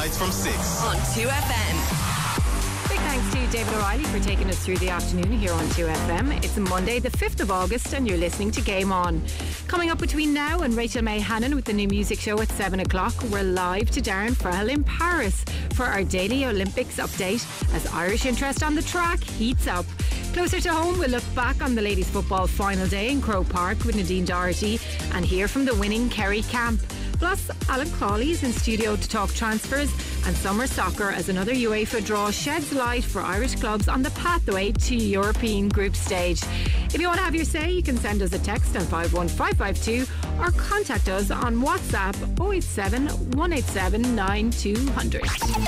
weeknights from 6 on 2FM. Big thanks to David O'Reilly for taking us through the afternoon here on 2FM. It's Monday the 5th of August and you're listening to Game On. Coming up between now and Rachel May Hannon with the new music show at 7 o'clock, we're live to Darren Frahel in Paris for our daily Olympics update as Irish interest on the track heats up. Closer to home, we'll look back on the ladies football final day in Croke Park with Nadine Doherty and hear from the winning Kerry Camp. Plus, Alan Cawley is in studio to talk transfers and summer soccer as another UEFA draw sheds light for Irish clubs on the pathway to European group stage. If you want to have your say, you can send us a text on 51552 or contact us on WhatsApp 087 187 9200.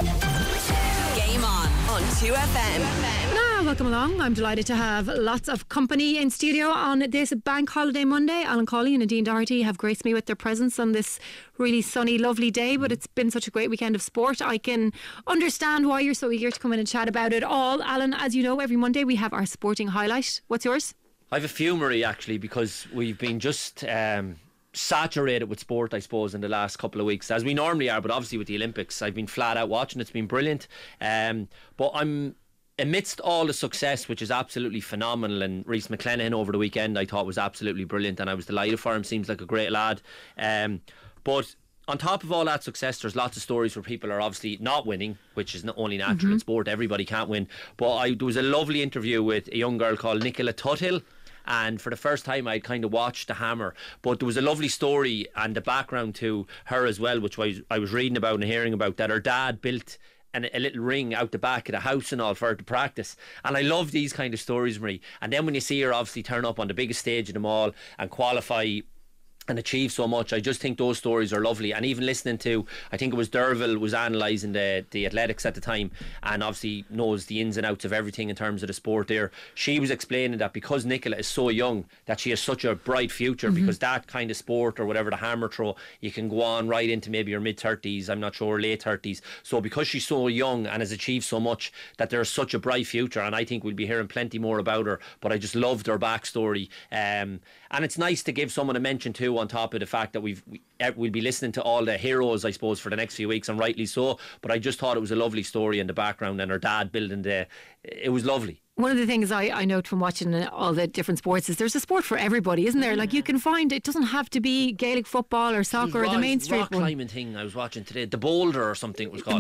Game on 2FM. Now, welcome along. I'm delighted to have lots of company in studio on this bank holiday Monday. Alan Cawley and Nadine Doherty have graced me with their presence on this really sunny, lovely day, but it's been such a great weekend of sport. I can understand why you're so eager to come in and chat about it all. Alan, as you know, every Monday we have our sporting highlight. What's yours? I have a few, Marie, actually, because we've been just saturated with sport, I suppose, in the last couple of weeks, as we normally are, but obviously with the Olympics I've been flat out watching. It's been brilliant, but I'm amidst all the success, which is absolutely phenomenal, and Rhys McClenaghan over the weekend I thought was absolutely brilliant and I was delighted for him. Seems like a great lad, but on top of all that success, there's lots of stories where people are obviously not winning, which is not only natural in sport. Everybody can't win, but there was a lovely interview with a young girl called Nicola Tuthill, and for the first time I'd kind of watched The Hammer, but there was a lovely story and the background to her as well, which I was reading about and hearing about, that her dad built a little ring out the back of the house and all for her to practice. And I love these kind of stories, Marie. And then when you see her obviously turn up on the biggest stage of them all and qualify and achieve so much, I just think those stories are lovely. And even listening to, I think it was Derville was analysing the athletics at the time and obviously knows the ins and outs of everything in terms of the sport there. She was explaining that because Nicola is so young, that she has such a bright future, because that kind of sport, or whatever, the hammer throw, you can go on right into maybe your mid-30s, I'm not sure, late 30s. So because she's so young and has achieved so much, that there's such a bright future, and I think we'll be hearing plenty more about her. But I just loved her backstory, and it's nice to give someone a mention too, on top of the fact that we'll be listening to all the heroes, I suppose, for the next few weeks, and rightly so. But I just thought it was a lovely story in the background, and her dad building it was lovely. One of the things I note from watching all the different sports is there's a sport for everybody, isn't there? Like, you can find, it doesn't have to be Gaelic football or soccer or the mainstream rock climbing thing I was watching today, the boulder or something it was called.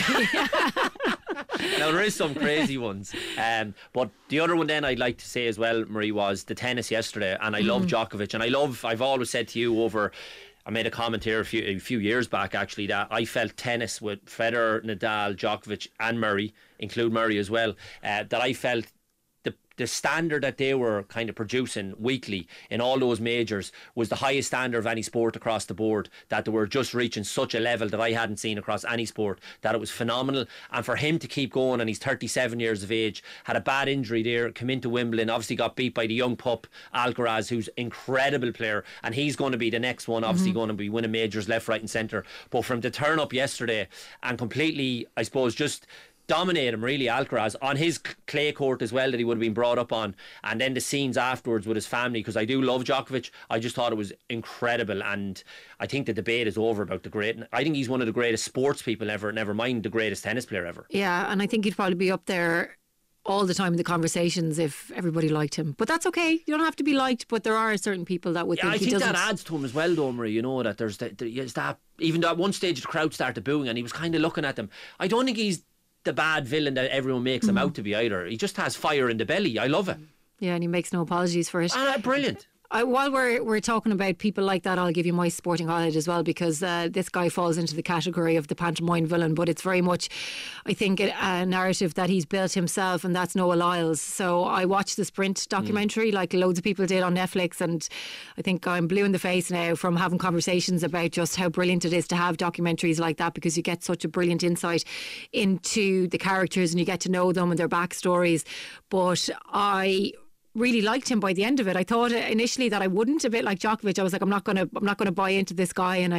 The boulder. Now there is some crazy ones, but the other one then I'd like to say as well, Marie, was the tennis yesterday. And I love Djokovic, and I've always said to you I made a comment here a few years back actually, that I felt tennis with Federer, Nadal, Djokovic and Murray, include Murray as well, that I felt the standard that they were kind of producing weekly in all those majors was the highest standard of any sport across the board, that they were just reaching such a level that I hadn't seen across any sport, that it was phenomenal. And for him to keep going, and he's 37 years of age, had a bad injury there, come into Wimbledon, obviously got beat by the young pup Alcaraz, who's an incredible player, and he's going to be the next one, obviously going to be winning majors left, right and centre. But for him to turn up yesterday and completely, I suppose, just dominate him, really, Alcaraz, on his clay court as well, that he would have been brought up on, and then the scenes afterwards with his family, because I do love Djokovic. I just thought it was incredible, and I think the debate is over about I think he's one of the greatest sports people ever, never mind the greatest tennis player ever. Yeah, and I think he'd probably be up there all the time in the conversations if everybody liked him. But that's okay, you don't have to be liked, but there are certain people that would think he doesn't. I think that adds to him as well, though, Marie, that there's that, even though at one stage the crowd started booing and he was kind of looking at them. I don't think he's the bad villain that everyone makes him out to be either. He just has fire in the belly. I love it. Yeah, and he makes no apologies for it. Brilliant. While we're talking about people like that, I'll give you my sporting highlight as well, because this guy falls into the category of the pantomime villain, but it's very much, I think, a narrative that he's built himself, and that's Noah Lyles. So I watched the Sprint documentary like loads of people did on Netflix, and I think I'm blue in the face now from having conversations about just how brilliant it is to have documentaries like that, because you get such a brilliant insight into the characters and you get to know them and their backstories. But I really liked him by the end of it. I thought initially that I wouldn't, a bit like Djokovic. I was like, I'm not gonna buy into this guy, and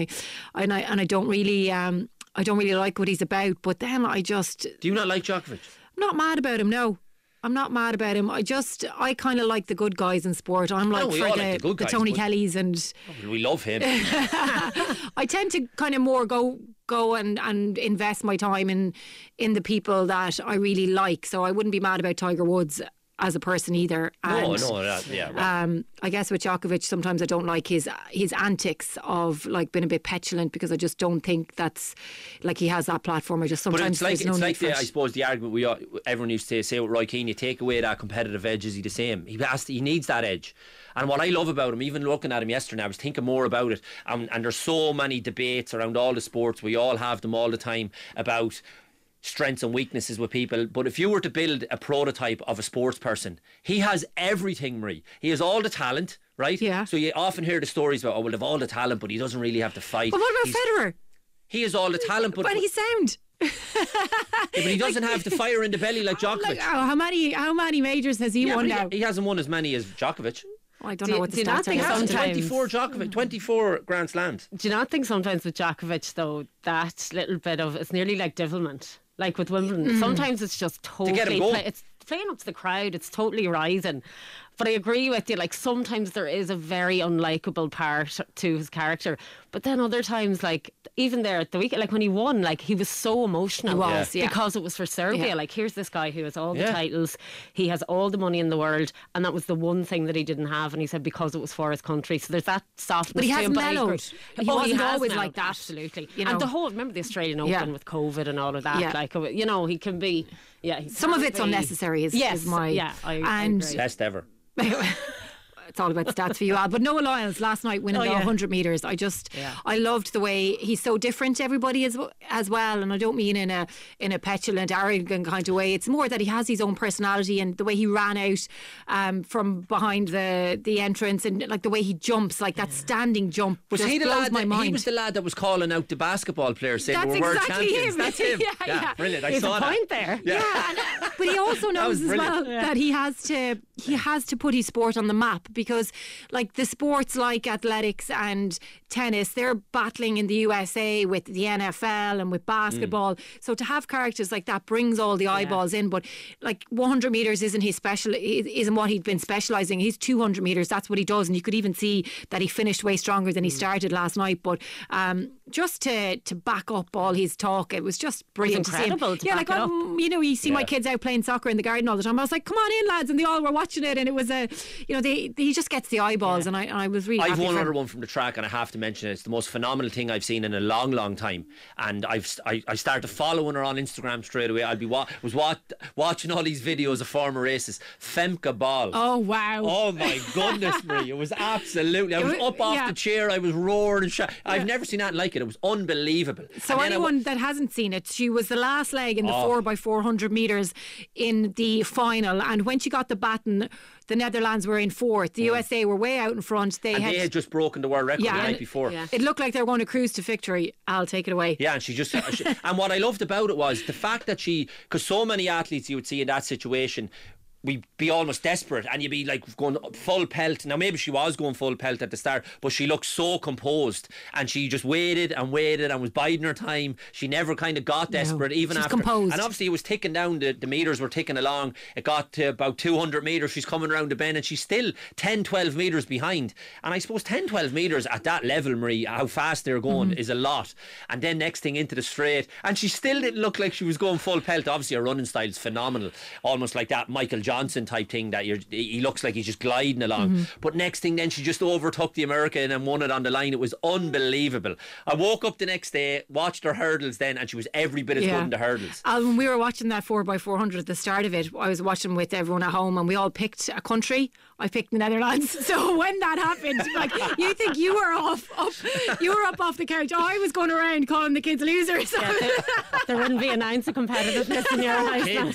I don't really like what he's about. But then I just... Do you not like Djokovic? I'm not mad about him, no. I'm not mad about him. I kind of like the good guys in sport. I'm like we for all the, like the good guys, Tony but- Kellys and We love him. I tend to kind of more go and invest my time in the people that I really like. So I wouldn't be mad about Tiger Woods as a person either. And, Right. I guess with Djokovic, sometimes I don't like his antics of like being a bit petulant, because I just don't think that's like he has that platform. I just But sometimes it's like, there's no need for it. I suppose the argument everyone used to say with Roy Keane, you take away that competitive edge, is he the same? He needs that edge. And what I love about him, even looking at him yesterday, I was thinking more about it. And there's so many debates around all the sports. We all have them all the time about strengths and weaknesses with people. But if you were to build a prototype of a sports person, he has everything, Marie. He has all the talent, right? Yeah. So you often hear the stories about, they've all the talent, but he doesn't really have to fight. But what about Federer? He has all the talent, but He's sound. yeah, but he doesn't have the fire in the belly like Djokovic. How many majors has he won now? He hasn't won as many as Djokovic. I don't know what the do you not stats are. think He has sometimes- 24 Djokovic, 24 Grand Slams. Do you not think sometimes with Djokovic though, that little bit of it's nearly like devilment, like with Wimbledon. Sometimes it's just totally get him going. it's playing up to the crowd. It's totally rising. But I agree with you. Like sometimes there is a very unlikable part to his character. But then other times, like even there at the weekend, like when he won, like he was so emotional. He was, yeah. Because it was for Serbia. Yeah. Like here's this guy who has all the Yeah. titles, he has all the money in the world, and that was the one thing that he didn't have. And he said because it was for his country. So there's that softness. But he to has him, I mellowed. agree. He wasn't has always mellowed, like that. Absolutely. You know? And the whole, remember the Australian Open Yeah. with COVID and all of that. Yeah. Like you know, he can be. Yeah, he Some of can it's be- unnecessary. Is Yes, my yeah, I and agree. Best ever. it's all about stats for you, Al. But Noah Lyles last night winning Oh, the yeah. 100 metres. I loved the way he's so different to everybody as well. And I don't mean in a petulant, arrogant kind of way. It's more that he has his own personality, and the way he ran out from behind the entrance, and like the way he jumps, like that standing jump. Was just he the blows lad? my mind. He was the lad that was calling out the basketball players saying That's we're world exactly champions. him. That's him. Yeah. Brilliant. I There's saw a that. point there. But he also was knows as brilliant. well that he has to put his sport on the map, because like the sports like athletics and tennis, they're battling in the USA with the NFL and with basketball. So to have characters like that brings all the eyeballs in. But like 100 metres isn't what he'd been specialising. He's 200 metres. That's what he does, and you could even see that he finished way stronger than he started last night. But just to back up all his talk, it was just brilliant. incredible to to see him. back it up. You see my Yeah. kids out playing soccer in the garden all the time. I was like, come on in, lads, and they all were watching it, and it was he just gets the eyeballs, and I was really I've happy one for other him. one from the track, and I have to mention it. It's the most phenomenal thing I've seen in a long, long time. And I started following her on Instagram straight away. I'd be watching all these videos of former races. Femke Ball. Oh wow! Oh my goodness, Marie. It was absolutely. I was up off the chair. I was roaring and shouting. I've never seen anything like it. It was unbelievable. So And then anyone that hasn't seen it, she was the last leg in the 4x400 metres in the final, and when she got the baton, the Netherlands were in fourth. The USA were way out in front. They they had just broken the world record the night and before. it looked like they were going to cruise to victory. I'll take it away. Yeah, and she just and what I loved about it was the fact that because so many athletes you would see in that situation, we'd be almost desperate, and you'd be like going full pelt. Now maybe she was going full pelt at the start, but she looked so composed, and she just waited and was biding her time. She never kind of got desperate, even she's after. composed. And obviously it was ticking down. The metres were ticking along. It got to about 200 metres. She's coming around the bend, and she's still 10-12 metres behind. And I suppose 10-12 metres at that level, Marie, how fast they're going is a lot. And then next thing into the straight, and she still didn't look like she was going full pelt. Obviously her running style is phenomenal, almost like that Michael Johnson type thing that he looks like he's just gliding along. But next thing then she just overtook the American and won it on the line. It was unbelievable. I woke up the next day, watched her hurdles then, and she was every bit as good in the hurdles. When we were watching that 4x400 at the start of it, I was watching with everyone at home, and we all picked a country. I picked the Netherlands. So when that happened, like, you think you were up off the couch. I was going around calling the kids losers. There wouldn't be an ounce of competitiveness in your house. now.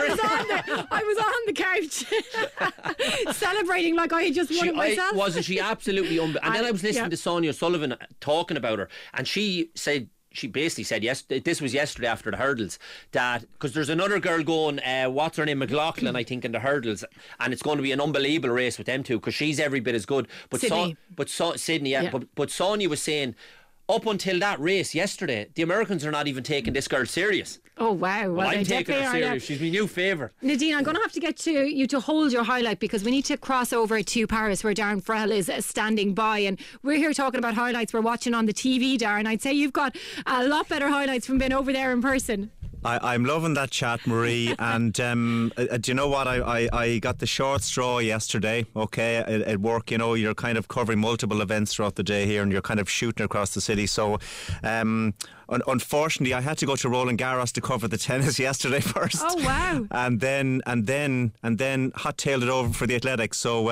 I was on the couch celebrating like I had just won it myself. Wasn't she absolutely and then I was listening to Sonia Sullivan talking about her, and she basically said, yes, this was yesterday after the hurdles, that because there's another girl going, what's her name, McLaughlin, I think, in the hurdles, and it's going to be an unbelievable race with them two because she's every bit as good. But Sydney. Sydney, yeah. But Sonia was saying, up until that race yesterday, the Americans are not even taking this girl serious. Oh wow! Well, I'm they taking her definitely are, serious. She's my new favourite. Nadine, I'm going to have to get you to hold your highlight because we need to cross over to Paris where Darren Farrell is standing by, and we're here talking about highlights we're watching on the TV. Darren, I'd say you've got a lot better highlights from being over there in person. I'm loving that chat, Marie. And do you know what? I got the short straw yesterday, okay, at work. You know, you're kind of covering multiple events throughout the day here and you're kind of shooting across the city. So unfortunately, I had to go to Roland Garros to cover the tennis yesterday first. Oh, wow. And then hot-tailed it over for the athletics. So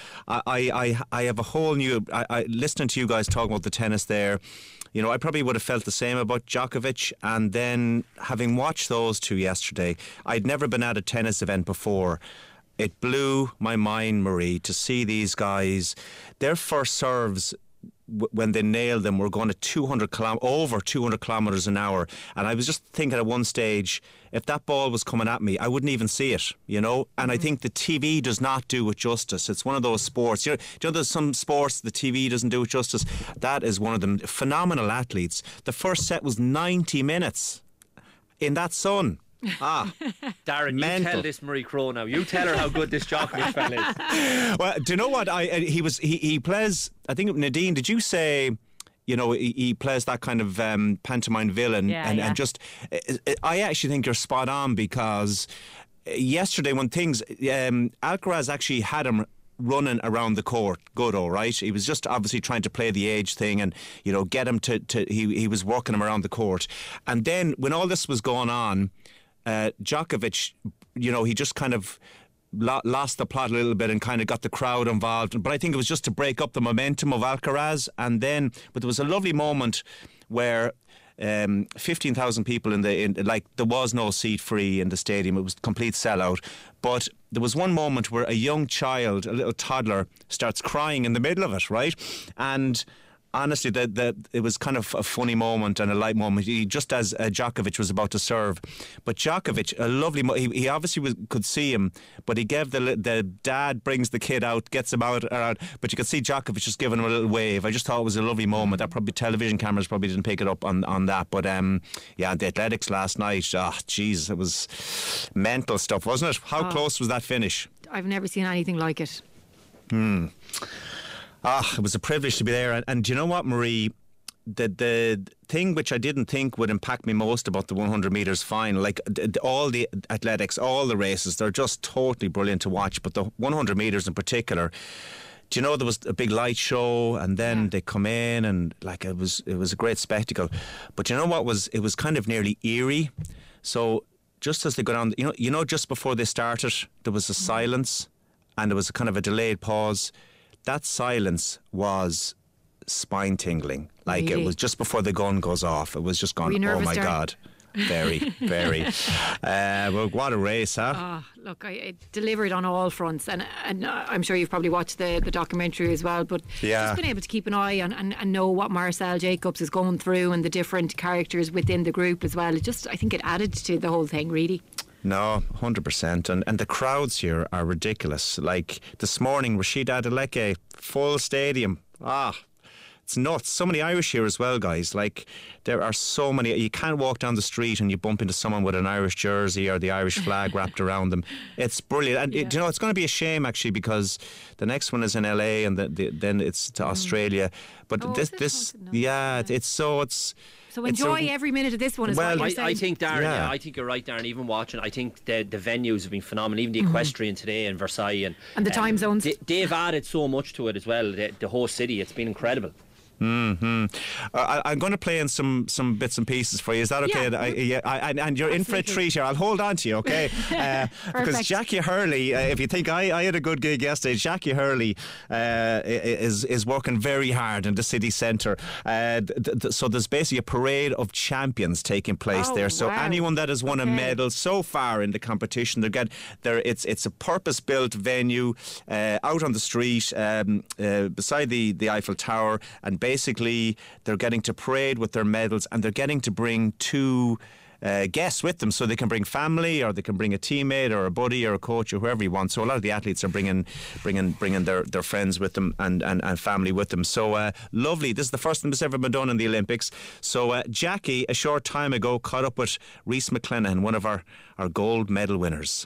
I have a whole new... listening to you guys talking about the tennis there, you know, I probably would have felt the same about Djokovic, and then having watched those two yesterday, I'd never been at a tennis event before. It blew my mind, Marie, to see these guys. Their first serves, when they nailed them, were going to over 200 kilometres an hour. And I was just thinking at one stage, if that ball was coming at me, I wouldn't even see it, you know. And I think the TV does not do it justice. It's one of those sports. You know, there's some sports the TV doesn't do it justice. That is one of them. Phenomenal athletes. The first set was 90 minutes in that sun. Darren, mental. you tell this Marie Crowe now. You tell her how good this Djokovic fella is. Well, do you know what? He plays. I think Nadine. Did you say? You know, he plays that kind of pantomime villain, and just. I actually think you're spot on because yesterday when things Alcaraz actually had him running around the court good, all right. He was just obviously trying to play the age thing and, you know, get him to he was working him around the court. And then when all this was going on, Djokovic, you know, he just kind of lost the plot a little bit and kind of got the crowd involved. But I think it was just to break up the momentum of Alcaraz. And then, but there was a lovely moment where 15,000 people like there was no seat free in the stadium. It was complete sellout. But there was one moment where a young child, a little toddler, starts crying in the middle of it, right? And honestly, it was kind of a funny moment and a light moment. Just as Djokovic was about to serve, but Djokovic, a lovely. He obviously could see him, but he gave the dad brings the kid out, gets him out, but you could see Djokovic just giving him a little wave. I just thought it was a lovely moment. That probably television cameras probably didn't pick it up on that, but yeah, the athletics last night. Jeez, it was mental stuff, wasn't it? How close was that finish? I've never seen anything like it. It was a privilege to be there. And do you know what, Marie? The thing which I didn't think would impact me most about the 100 metres final, like all the athletics, all the races, they're just totally brilliant to watch. But the 100 metres in particular, do you know, there was a big light show and then they come in and like it was a great spectacle. But you know what it was kind of nearly eerie. So just as they go down, you know, just before they started, there was a silence and there was a kind of a delayed pause. That silence was spine tingling. Like really? It was just before the gun goes off. It was just gone, oh my God. Very, very. Well, what a race, huh? Look, it delivered on all fronts, and I'm sure you've probably watched the documentary as well. But just been able to keep an eye on and know what Marcel Jacobs is going through and the different characters within the group as well. I think it added to the whole thing, really. No, 100%. And the crowds here are ridiculous. Like this morning, Rashid Adeleke, full stadium. It's nuts. So many Irish here as well, guys. Like there are so many. You can't walk down the street and you bump into someone with an Irish jersey or the Irish flag wrapped around them. It's brilliant. And you know, it's going to be a shame actually because the next one is in LA and then it's to Australia. But So enjoy every minute of this one. I think, Darren, I think you're right, Darren. Even watching, I think the venues have been phenomenal. Even the Equestrian today in Versailles and the time zones. They've added so much to it as well. The whole city, it's been incredible. I'm going to play in some bits and pieces for you. Is that okay? And you're in for a treat here. I'll hold on to you, okay? Because Jackie Hurley, if you think I had a good gig yesterday, Jackie Hurley is working very hard in the city centre. So there's basically a parade of champions taking place there. So anyone that has won a medal so far in the competition, it's a purpose-built venue out on the street beside the Eiffel Tower, and basically they're getting to parade with their medals and they're getting to bring two guests with them, so they can bring family, or they can bring a teammate or a buddy or a coach or whoever you want. So a lot of the athletes are bringing their friends with them and family with them. So lovely. This is the first time that's ever been done in the Olympics. So Jackie, a short time ago, caught up with Rhys McClenaghan, one of our gold medal winners.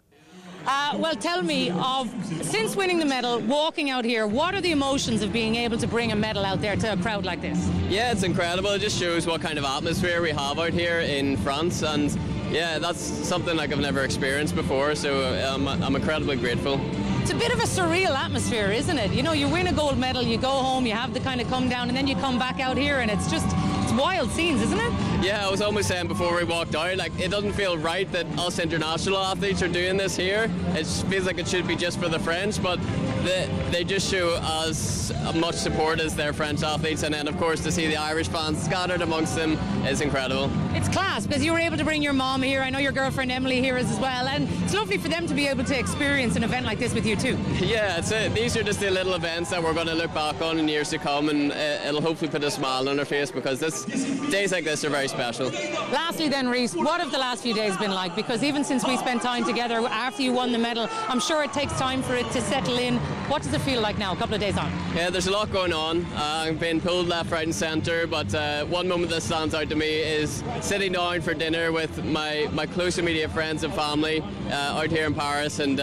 Well, tell me, since winning the medal, walking out here, what are the emotions of being able to bring a medal out there to a crowd like this? Yeah, it's incredible. It just shows what kind of atmosphere we have out here in France, and yeah, that's something like I've never experienced before, so I'm incredibly grateful. It's a bit of a surreal atmosphere, isn't it? You know, you win a gold medal, you go home, you have the kind of come down, and then you come back out here, and it's wild scenes, isn't it? Yeah, I was almost saying before we walked out, like, it doesn't feel right that us international athletes are doing this here. It feels like it should be just for the French, but they just show as much support as their French athletes, and then of course to see the Irish fans scattered amongst them is incredible. It's class because you were able to bring your mom here. I know your girlfriend Emily here is as well, and it's lovely for them to be able to experience an event like this with you too. Yeah, it's it. These are just the little events that we're going to look back on in years to come, and it'll hopefully put a smile on our face, because days like this are very special. Lastly then, Rhys, what have the last few days been like? Because even since we spent time together after you won the medal, I'm sure it takes time for it to settle in. What does it feel like now, a couple of days on? Yeah, there's a lot going on. I'm being pulled left, right and centre, but one moment that stands out to me is sitting down for dinner with my close immediate friends and family out here in Paris, and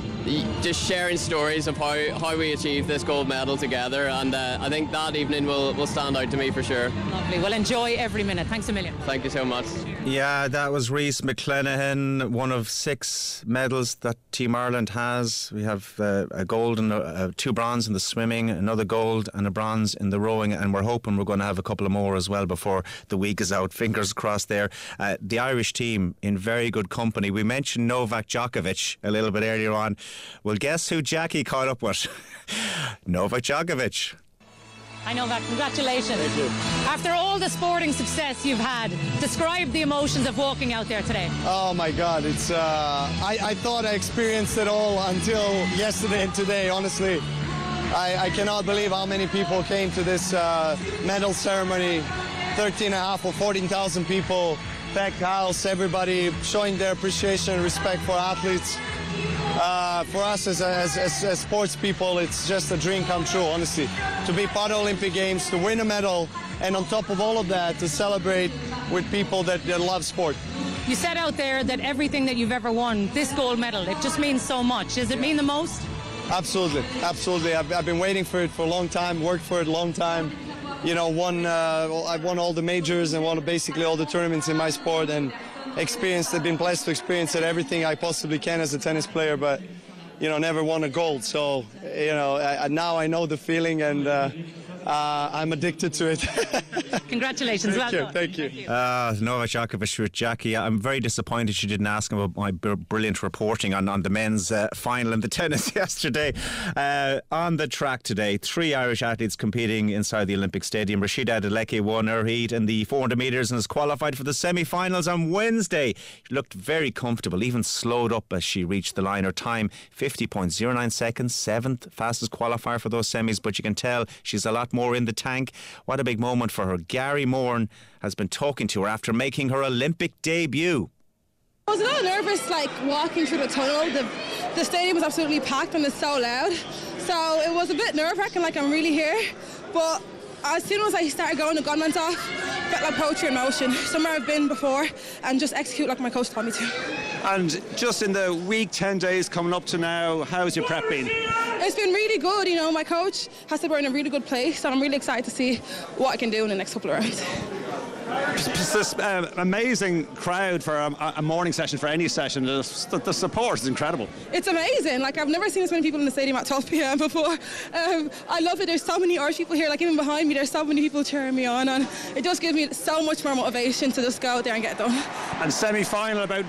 just sharing stories of how we achieved this gold medal together, and I think that evening will stand out to me for sure. Lovely. Well, enjoy every minute. Thanks a million. Thank you so much. Yeah, that was Rhys McClenaghan, one of 6 medals that Team Ireland has. We have a gold and 2 bronze in the swimming, another gold and a bronze in the rowing, and we're hoping we're going to have a couple of more as well before the week is out. Fingers crossed there. The Irish team in very good company. We mentioned Novak Djokovic a little bit earlier on. Well, guess who Jackie caught up with? Novak Djokovic. I know that. Congratulations. Thank you. After all the sporting success you've had, describe the emotions of walking out there today. Oh my God, it's I thought I experienced it all until yesterday and today, honestly. I cannot believe how many people came to this medal ceremony. 13,500 or 14,000 people, packed house, everybody showing their appreciation and respect for athletes. For us as sports people, it's just a dream come true, honestly. To be part of Olympic Games, to win a medal, and on top of all of that, to celebrate with people that love sport. You said out there that everything that you've ever won, this gold medal, it just means so much. Does it mean the most? Absolutely, absolutely. I've been waiting for it for a long time, worked for it a long time. You know, I've won all the majors and won basically all the tournaments in my sport, and been blessed to experience everything I possibly can as a tennis player, but never won a gold. So now I know the feeling, and I'm addicted to it. Congratulations. Thank you. Novak Djokovic with Jackie. I'm very disappointed she didn't ask him about my brilliant reporting on the men's final in the tennis yesterday. On the track today, 3 Irish athletes competing inside the Olympic Stadium. Rashida Adeleke won her heat in the 400 metres and has qualified for the semi-finals on Wednesday. She looked very comfortable, even slowed up as she reached the line. Her time, 50.09 seconds, 7th fastest qualifier for those semis, but you can tell she's a lot more in the tank. What a big moment for her. Gary Moran has been talking to her after making her Olympic debut. I was a little nervous, like walking through the tunnel. The stadium was absolutely packed and it's so loud. So it was a bit nerve-wracking, like I'm really here. But as soon as I started going, the gunman's off, felt like poetry in motion. Somewhere I've been before, and just execute like my coach taught me to. And just in the week, 10 days coming up to now, how's your prep been? It's been really good. My coach has said we're in a really good place, and I'm really excited to see what I can do in the next couple of rounds. It's this amazing crowd for a morning session, for any session. The support is incredible. It's amazing. Like, I've never seen as many people in the stadium at 12 p.m. before. I love it. There's so many Irish people here. Like, even behind me, there's so many people cheering me on, and it just gives me so much more motivation to just go out there and get it done. And semi-final about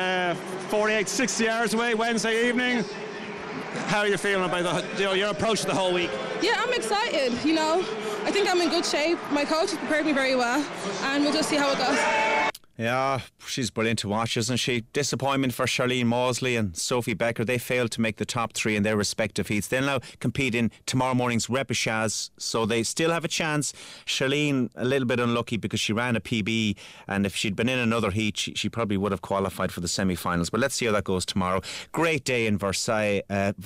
48, 60 hours away, Wednesday evening. How are you feeling about your approach to the whole week? Yeah, I'm excited. I think I'm in good shape. My coach has prepared me very well, and we'll just see how it goes. Yeah, she's brilliant to watch, isn't she? Disappointment for Charlene Mosley and Sophie Becker. They failed to make the top 3 in their respective heats. They'll now compete in tomorrow morning's repechage, so they still have a chance. Charlene, a little bit unlucky because she ran a PB, and if she'd been in another heat, she probably would have qualified for the semi-finals. But let's see how that goes tomorrow. Great day in Versailles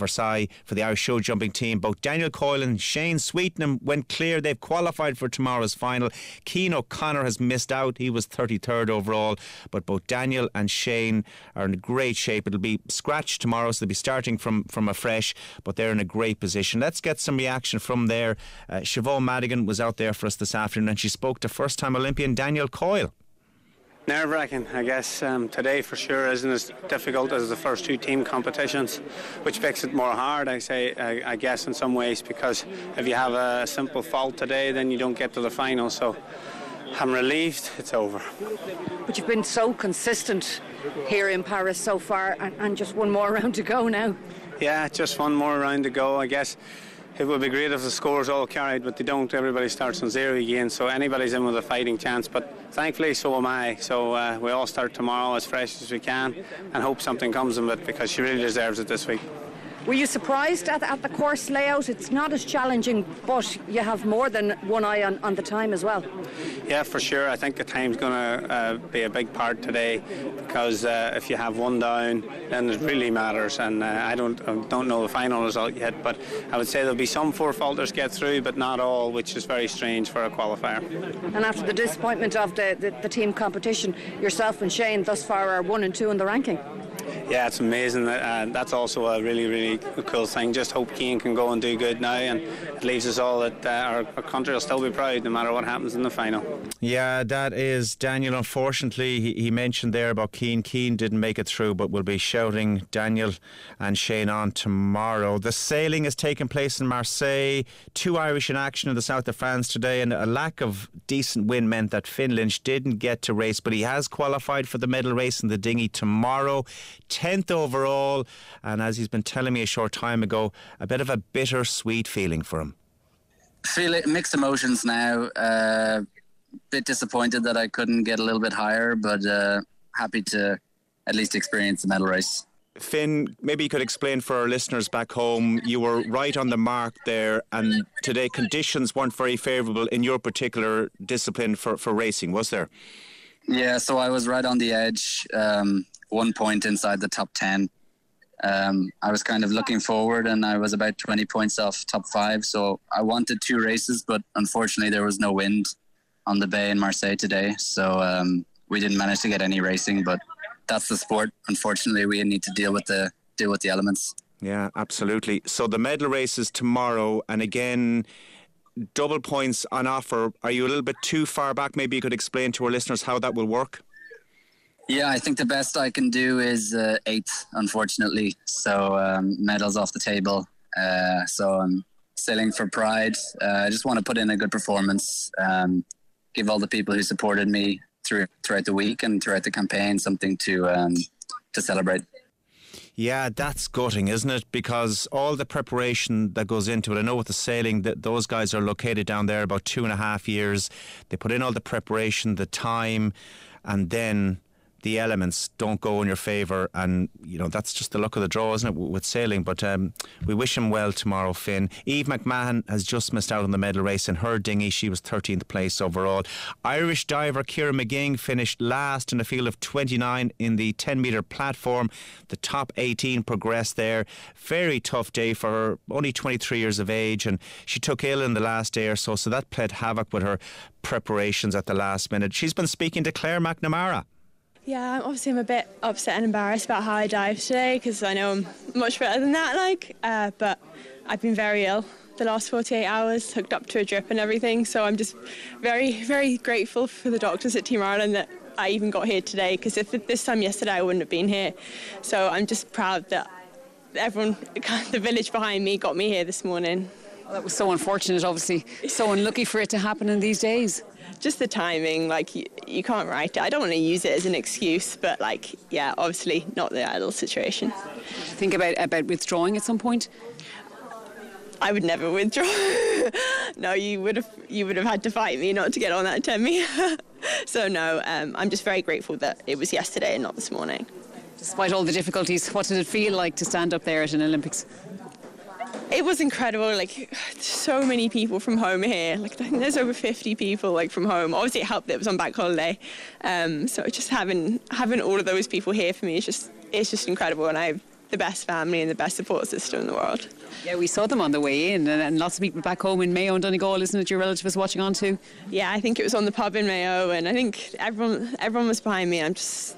for the Irish show jumping team. Both Daniel Coyle and Shane Sweetenham went clear. They've qualified for tomorrow's final. Cian O'Connor has missed out. He was 33rd overall, but both Daniel and Shane are in great shape. It'll be scratched tomorrow, so they'll be starting from afresh, but they're in a great position. Let's get some reaction from there. Siobhan Madigan was out there for us this afternoon, and she spoke to first-time Olympian Daniel Coyle. Nerve-wracking, I guess. Today for sure isn't as difficult as the first 2 team competitions, which makes it more hard, I guess, in some ways, because if you have a simple fault today, then you don't get to the final. So I'm relieved it's over. But you've been so consistent here in Paris so far, and just one more round to go now. Yeah, just one more round to go. I guess it would be great if the scores all carried, but they don't. Everybody starts on 0 again, so anybody's in with a fighting chance. But thankfully, so am I. So we all start tomorrow as fresh as we can and hope something comes of it, because she really deserves it this week. Were you surprised at the course layout? It's not as challenging, but you have more than one eye on the time as well. Yeah, for sure. I think the time's going to be a big part today, because if you have one down, then it really matters. And I don't know the final result yet, but I would say there'll be some 4-faulters get through, but not all, which is very strange for a qualifier. And after the disappointment of the team competition, yourself and Shane thus far are 1 and 2 in the ranking. Yeah, it's amazing. That's also a really, really cool thing. Just hope Cian can go and do good now, and it leaves us all that our country will still be proud no matter what happens in the final. Yeah, that is Daniel. Unfortunately, he mentioned there about Cian. Cian didn't make it through, but we'll be shouting Daniel and Shane on tomorrow. The sailing is taking place in Marseille. 2 Irish in action in the south of France today, and a lack of decent wind meant that Finn Lynch didn't get to race, but he has qualified for the medal race in the dinghy tomorrow. 10th overall, and as he's been telling me a short time ago, a bit of a bittersweet feeling for him. Feel it, mixed emotions now. Bit disappointed that I couldn't get a little bit higher, but happy to at least experience the medal race. Finn, maybe you could explain for our listeners back home, you were right on the mark there, and today conditions weren't very favourable in your particular discipline for racing, was there? Yeah, so I was right on the edge, 1 point inside the top 10. I was kind of looking forward, and I was about 20 points off top 5, so I wanted 2 races, but unfortunately there was no wind on the bay in Marseille today, so we didn't manage to get any racing, but that's the sport. Unfortunately, we need to deal with the elements. Yeah, absolutely. So the medal race is tomorrow, and again, double points on offer. Are you a little bit too far back? Maybe you could explain to our listeners how that will work. Yeah, I think the best I can do is 8th, unfortunately. So medals off the table. So I'm sailing for pride. I just want to put in a good performance, give all the people who supported me throughout the week and throughout the campaign something to celebrate. Yeah, that's gutting, isn't it? Because all the preparation that goes into it, I know with the sailing that those guys are located down there about 2.5 years. They put in all the preparation, the time, and then the elements don't go in your favour, and you know that's just the luck of the draw, isn't it, with sailing. But we wish him well tomorrow, Finn. Eve McMahon has just missed out on the medal race in her dinghy. She was 13th place overall. Irish diver Ciara McGing finished last in a field of 29 in the 10 metre platform. The top 18 progressed there. Very tough day for her, only 23 years of age, and she took ill in the last day or so that played havoc with her preparations at the last minute. She's been speaking to Claire McNamara. Yeah, obviously I'm a bit upset and embarrassed about how I dived today, because I know I'm much better than that, but I've been very ill the last 48 hours, hooked up to a drip and everything, so I'm just very, very grateful for the doctors at Team Ireland that I even got here today, because if this time yesterday I wouldn't have been here. So I'm just proud that everyone, the village behind me, got me here this morning. Well, that was so unfortunate, obviously, so unlucky for it to happen in these days. Just the timing, you can't write it. I don't want to use it as an excuse, but obviously not the ideal situation. Think about withdrawing at some point? I would never withdraw. No, you would have had to fight me not to get on that 10 So no, I'm just very grateful that it was yesterday and not this morning. Despite all the difficulties, what did it feel like to stand up there at an Olympics? It was incredible. Like, so many people from home here. Like, I think there's over 50 people like from home. Obviously, it helped that it was on bank holiday. So just having all of those people here for me is just incredible. And I have the best family and the best support system in the world. Yeah, we saw them on the way in, and lots of people back home in Mayo and Donegal. Isn't it your relative was watching on too? Yeah, I think it was on the pub in Mayo, and I think everyone was behind me.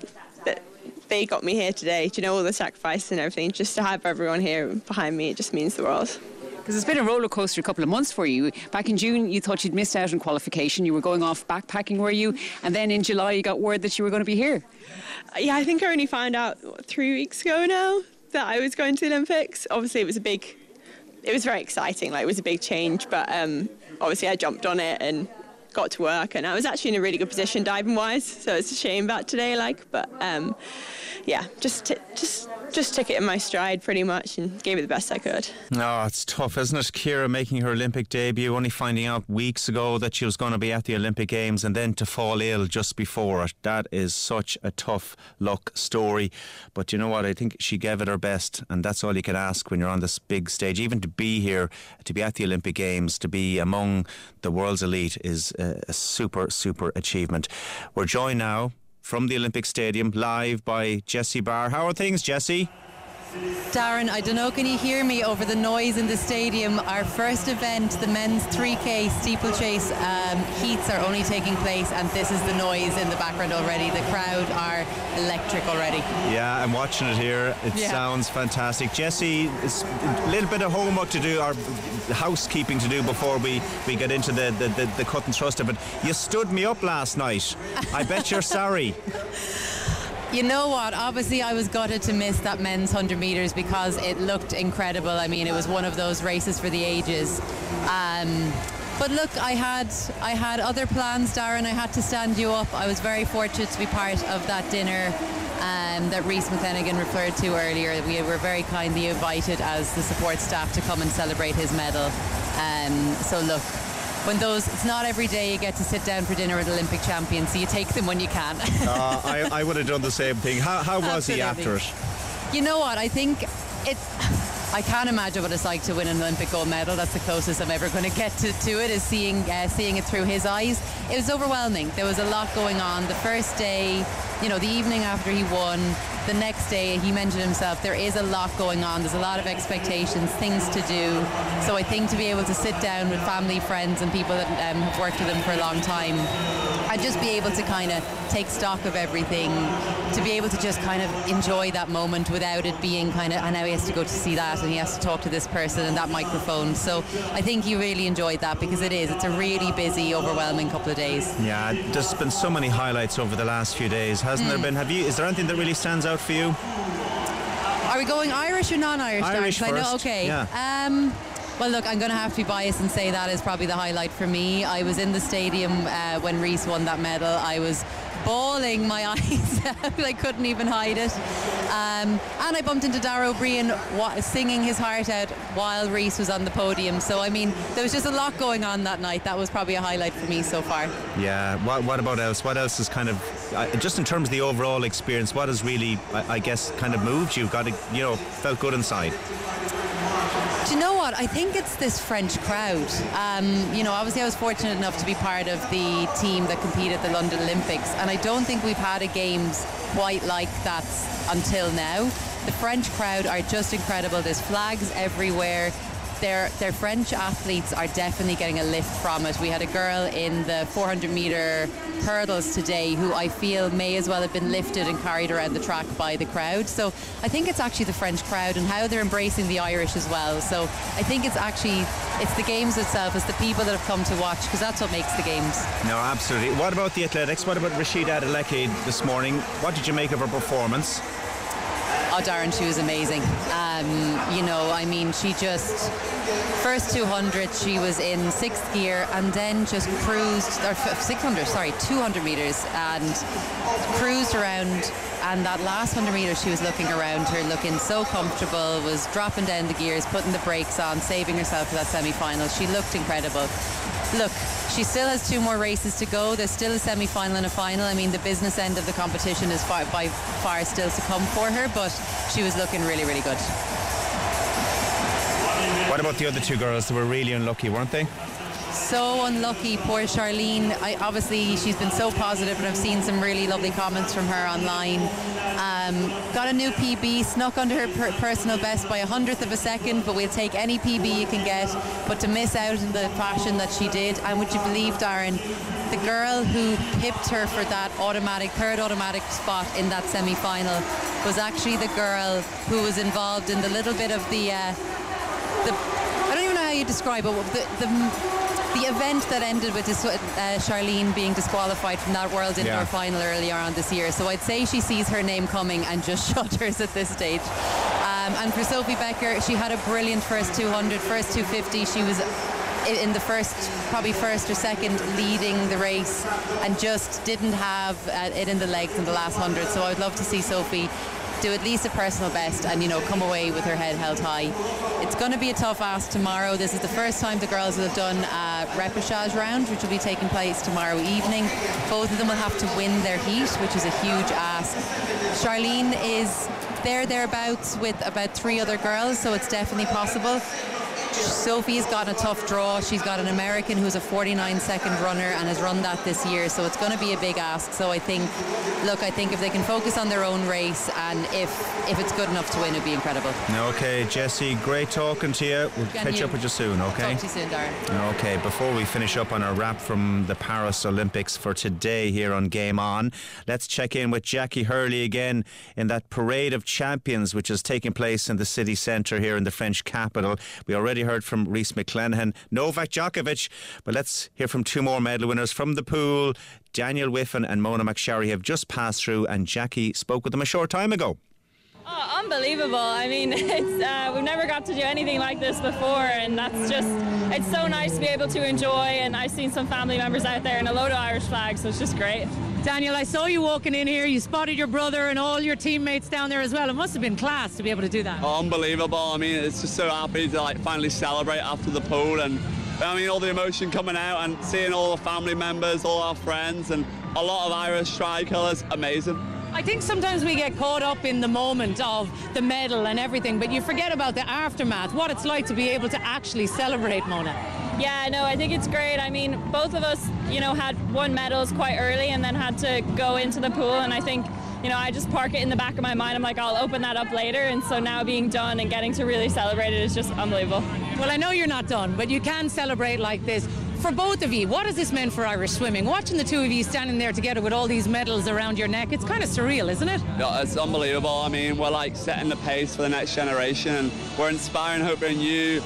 They got me here today. Do you know, all the sacrifice and everything, just to have everyone here behind me, it just means the world. Because it's been a roller coaster a couple of months for you. Back in June, you thought you'd missed out on qualification. You were going off backpacking, were you? And then in July, you got word that you were going to be here. Yeah, I think I only found out 3 weeks ago now that I was going to the Olympics. Obviously, it was very exciting. Like, it was a big change, but obviously I jumped on it and got to work, and I was actually in a really good position diving wise, so it's a shame about today, but yeah, just took it in my stride pretty much and gave it the best I could. Oh, it's tough, isn't it? Ciara making her Olympic debut, only finding out weeks ago that she was going to be at the Olympic Games, and then to fall ill just before it. That is such a tough luck story. But you know what? I think she gave it her best, and that's all you can ask when you're on this big stage. Even to be here, to be at the Olympic Games, to be among the world's elite is a super achievement. We're joined now from the Olympic Stadium live by Jessie Barr. How are things, Jessie? Darren, I don't know, can you hear me over the noise in the stadium? Our first event, the men's 3K steeplechase heats are only taking place, and this is the noise in the background already. The crowd are electric already. Yeah, I'm watching it here. It sounds fantastic. Jessie, it's a little bit of homework to do, or housekeeping to do before we get into the cut and thrust of it. You stood me up last night. I bet you're sorry. You know what? Obviously, I was gutted to miss that men's 100 metres because it looked incredible. I mean, it was one of those races for the ages. But look, I had other plans, Darren. I had to stand you up. I was very fortunate to be part of that dinner that Rhys McClenaghan referred to earlier. We were very kindly invited as the support staff to come and celebrate his medal. So look, it's not every day you get to sit down for dinner with Olympic champions, so you take them when you can. I would have done the same thing. How was he after it? You know what, I think I can't imagine what it's like to win an Olympic gold medal. That's the closest I'm ever going to get to it, is seeing it through his eyes. It was overwhelming. There was a lot going on. The first day, the evening after he won, the next day, he mentioned himself, there is a lot going on. There's a lot of expectations, things to do. So I think to be able to sit down with family, friends and people that have worked with him for a long time, and just be able to kind of take stock of everything, to be able to just kind of enjoy that moment without it being kind of, and now he has to go to see that and he has to talk to this person and that microphone. So I think he really enjoyed that, because it's a really busy, overwhelming couple of days. Yeah, there's been so many highlights over the last few days, hasn't there been? Is there anything that really stands out for you? Are we going Irish or non-Irish? Irish first. I know, okay. Yeah. Well, look, I'm going to have to be biased and say that is probably the highlight for me. I was in the stadium when Rhys won that medal. I was bawling my eyes out. I couldn't even hide it. And I bumped into Dara O'Brien singing his heart out while Rhys was on the podium. So, I mean, there was just a lot going on that night. That was probably a highlight for me so far. Yeah. What about else? What else is kind of, just in terms of the overall experience, what has really, I guess, kind of moved you? Felt good inside? Do you know what? I think it's this French crowd. Obviously I was fortunate enough to be part of the team that competed at the London Olympics, and I don't think we've had a Games quite like that until now. The French crowd are just incredible. There's flags everywhere. Their French athletes are definitely getting a lift from it. We had a girl in the 400-metre hurdles today who I feel may as well have been lifted and carried around the track by the crowd. So I think it's actually the French crowd and how they're embracing the Irish as well. So I think it's the Games itself, it's the people that have come to watch, because that's what makes the Games. No, absolutely. What about the athletics? What about Rashida Adeleke this morning? What did you make of her performance? Oh, Darren, she was amazing. You know, I mean, she just, first 200, she was in 6th gear and then just cruised, or 200 metres and cruised around. And that last 100 metres, she was looking around her, looking so comfortable, was dropping down the gears, putting the brakes on, saving herself for that semi-final. She looked incredible. Look, she still has 2 more races to go. There's still a semi-final and a final. I mean, the business end of the competition is by far still to come for her, but she was looking really, really good. What about the other 2 girls? They were really unlucky, weren't they? So unlucky, poor Charlene. Obviously she's been so positive, and I've seen some really lovely comments from her online. Got a new PB, snuck under her personal best by 100th of a second, but we'll take any PB you can get. But to miss out in the fashion that she did, and would you believe, Darren, the girl who pipped her for that third automatic spot in that semi-final was actually the girl who was involved in the little bit of the I don't even know how you describe it, the event that ended with Charlene being disqualified from that World Indoor Final earlier on this year. So I'd say she sees her name coming and just shudders at this stage. And for Sophie Becker, she had a brilliant first 200, first 250. She was in the probably first or second leading the race, and just didn't have it in the legs in the last 100. So I would love to see Sophie do at least a personal best and, you know, come away with her head held high. It's going to be a tough ask tomorrow. This is the first time the girls will have done a repechage round, which will be taking place tomorrow evening. Both of them will have to win their heat, which is a huge ask. Charlene is thereabouts with about 3 other girls, so it's definitely possible. Sophie's got a tough draw. She's got an American who's a 49-second runner and has run that this year, so it's going to be a big ask. So I think if they can focus on their own race, and if it's good enough to win, it'd be incredible. Okay, Jessie, great talking to you. We'll catch up with you soon, okay? Talk to you soon, Darren. Okay, before we finish up on our wrap from the Paris Olympics for today here on Game On, let's check in with Jackie Hurley again in that Parade of Champions, which is taking place in the city centre here in the French capital. We already heard from Rhys McClenaghan, Novak Djokovic, but let's hear from 2 more medal winners from the pool. Daniel Wiffen and Mona McSharry have just passed through, and Jackie spoke with them a short time ago. Oh, unbelievable. I mean, it's we've never got to do anything like this before, and it's so nice to be able to enjoy. And I've seen some family members out there and a load of Irish flags, so it's just great. Daniel, I saw you walking in here. You spotted your brother and all your teammates down there as well. It must have been class to be able to do that. Oh, unbelievable. I mean, it's just so happy to finally celebrate after the pool, and I mean, all the emotion coming out and seeing all the family members, all our friends, and a lot of Irish tricolours. Amazing. I think sometimes we get caught up in the moment of the medal and everything, but you forget about the aftermath, what it's like to be able to actually celebrate, Mona. Yeah, no, I think it's great. I mean, both of us, had won medals quite early and then had to go into the pool, and I think, I just park it in the back of my mind. I'm like, I'll open that up later, and so now being done and getting to really celebrate it is just unbelievable. Well, I know you're not done, but you can celebrate like this. For both of you, what has this meant for Irish swimming? Watching the 2 of you standing there together with all these medals around your neck, it's kind of surreal, isn't it? Yeah, it's unbelievable. I mean, we're setting the pace for the next generation, and we're inspiring, hoping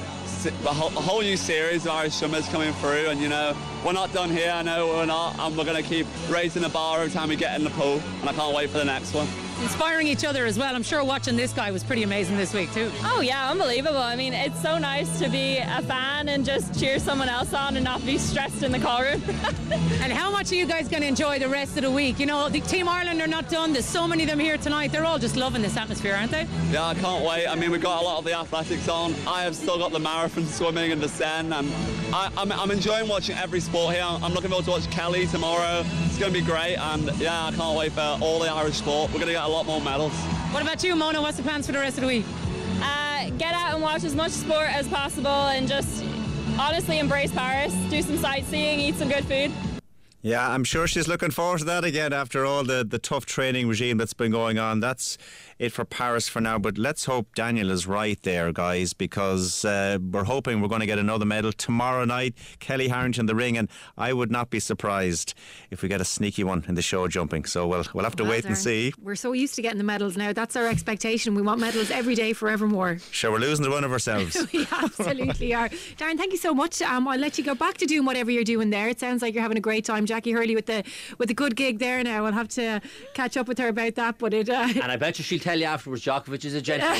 a whole new series of Irish swimmers coming through, and we're not done here. I know we're not, and we're going to keep raising the bar every time we get in the pool, and I can't wait for the next one. Inspiring each other as well. I'm sure watching this guy was pretty amazing this week too. Oh yeah, unbelievable. I mean, it's so nice to be a fan and just cheer someone else on and not be stressed in the call room. And how much are you guys going to enjoy the rest of the week? The Team Ireland are not done. There's so many of them here tonight. They're all just loving this atmosphere, aren't they? Yeah, I can't wait. I mean, we've got a lot of the athletics on. I have still got the marathon swimming and the Seine, and I'm enjoying watching every sport here. I'm looking forward to watch Kelly tomorrow. It's going to be great, and yeah, I can't wait for all the Irish sport. We're going to get a lot more medals. What about you, Mona? What's the plans for the rest of the week? Get out and watch as much sport as possible, and just honestly embrace Paris, do some sightseeing, eat some good food. Yeah, I'm sure she's looking forward to that again after all the tough training regime that's been going on. That's it for Paris for now, but let's hope Daniel is right there, guys, because we're hoping we're going to get another medal tomorrow night. Kelly Harrington, the ring, and I would not be surprised if we get a sneaky one in the show jumping. So we'll have to wait and see. We're so used to getting the medals now. That's our expectation. We want medals every day, forevermore. Sure, we're losing to one of ourselves. We absolutely are. Darren, thank you so much. I'll let you go back to doing whatever you're doing there. It sounds like you're having a great time, Jackie Hurley with the good gig there now. I'll have to catch up with her about that. But it and I bet you she'll tell you afterwards Djokovic is a gentleman.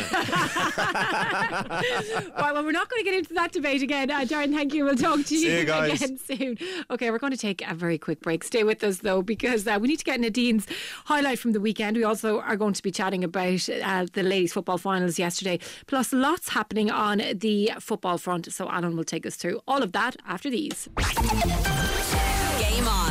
Right, well, we're not going to get into that debate again. Darren, thank you. We'll talk to you again soon. Okay, we're going to take a very quick break. Stay with us though, because we need to get Nadine's highlight from the weekend. We also are going to be chatting about the ladies football finals yesterday, plus lots happening on the football front. So Alan will take us through all of that after these. Game on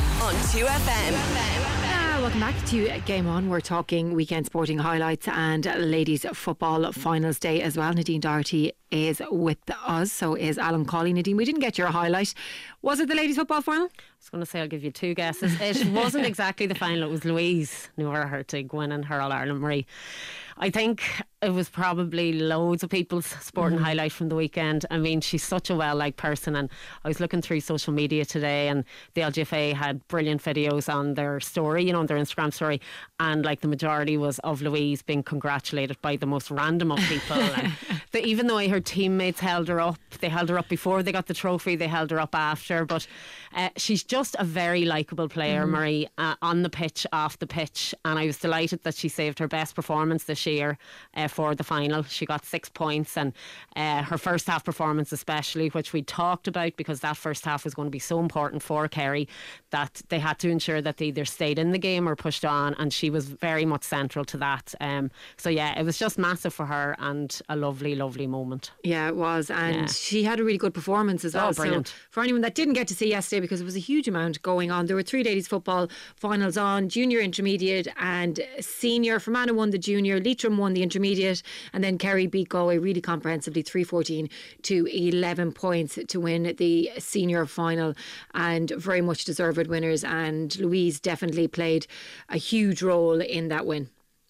2FM. Welcome back to Game On. We're talking weekend sporting highlights and ladies football finals day as well. Nadine Doherty is with us, so is Alan Cawley. Nadine, we didn't get your highlight. Was it the ladies football final? I was going to say I'll give you two guesses. It wasn't exactly the final. It was Louise Noor-Hertig winning her All-Ireland, Marie. I think it was probably loads of people's sporting highlight from the weekend. I mean, she's such a well-liked person, and I was looking through social media today, and the LGFA had brilliant videos on their story, on their Instagram story, and like the majority was of Louise being congratulated by the most random of people. And even though her teammates held her up, they held her up before they got the trophy, they held her up after, but she's just a very likeable player, Marie, on the pitch, off the pitch, and I was delighted that she saved her best performance this year for the final. She got 6 points, and her first half performance especially, which we talked about, because that first half was going to be so important for Kerry, that they had to ensure that they either stayed in the game or pushed on, and she was very much central to that. So yeah, it was just massive for her, and a lovely moment. Yeah, it was, and she had a really good performance as well. Brilliant. So for anyone that didn't get to see yesterday, because it was a huge amount going on, there were 3 ladies football finals on, junior, intermediate and senior. Fermanagh won the junior, Leitrim won the intermediate, and then Kerry beat Galway really comprehensively, 3-14 to 11 points to win the senior final, and very much deserved winners, and Louise definitely played a huge role in that win.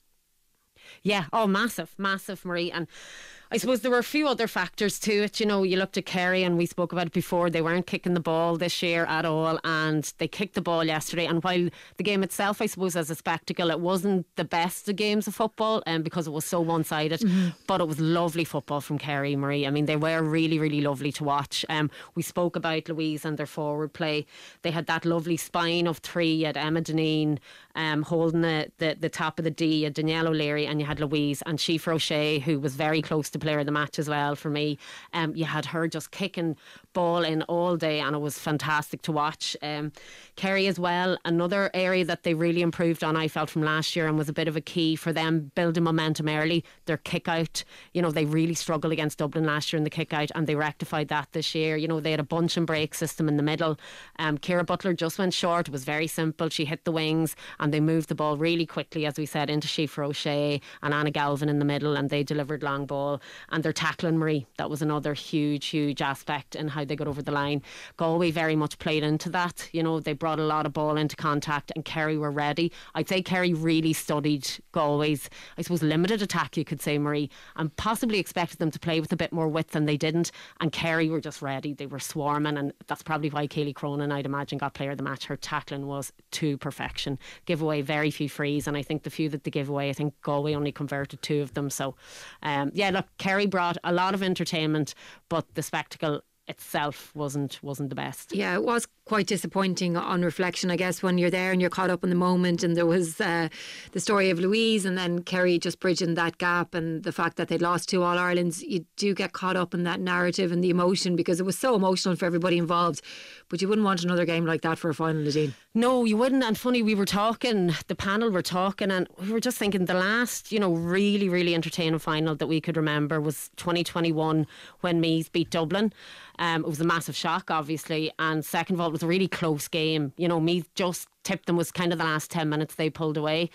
Yeah, massive, Marie. And I suppose there were a few other factors to it. You looked at Kerry, and we spoke about it before. They weren't kicking the ball this year at all, and they kicked the ball yesterday. And while the game itself, I suppose, as a spectacle, it wasn't the best of games of football, because it was so one-sided, but it was lovely football from Kerry, Marie. I mean, they were really, really lovely to watch. We spoke about Louise and their forward play. They had that lovely spine of three. You had Emma Deneen holding the top of the D, you had Danielle O'Leary, and you had Louise, and Siofra O'Shea, who was very close to player of the match as well for me. You had her just kicking ball in all day, and it was fantastic to watch. Kerry as well, another area that they really improved on, I felt, from last year, and was a bit of a key for them building momentum early, their kick out. They really struggled against Dublin last year in the kick out, and they rectified that this year. They had a bunch and break system in the middle. Ciara Butler just went short. It was very simple. She hit the wings, and they moved the ball really quickly, as we said, into Siofra O'Shea and Anna Galvin in the middle, and they delivered long ball. And their tackling, Marie, that was another huge aspect in how they got over the line. Galway very much played into that. They brought a lot of ball into contact, and Kerry were ready. I'd say Kerry really studied Galway's, I suppose, limited attack, you could say, Marie, and possibly expected them to play with a bit more width, and they didn't. And Kerry were just ready. They were swarming, and that's probably why Kaylee Cronin, I'd imagine, got player of the match. Her tackling was to perfection. Give away very few frees, and I think the few that they gave away, I think Galway only converted 2 of them. So look, Kerry brought a lot of entertainment, but the spectacle itself wasn't the best. Yeah, it was quite disappointing on reflection, I guess, when you're there and you're caught up in the moment, and there was the story of Louise, and then Kerry just bridging that gap, and the fact that they'd lost 2 All-Irelands. You do get caught up in that narrative and the emotion, because it was so emotional for everybody involved, but you wouldn't want another game like that for a final, Nadine. No, you wouldn't. And funny, we were talking, the panel were talking, and we were just thinking the last really, really entertaining final that we could remember was 2021 when Meath beat Dublin. It was a massive shock, obviously, and second of all, it was a really close game. Meath just tipped them. Was kind of the last 10 minutes they pulled away.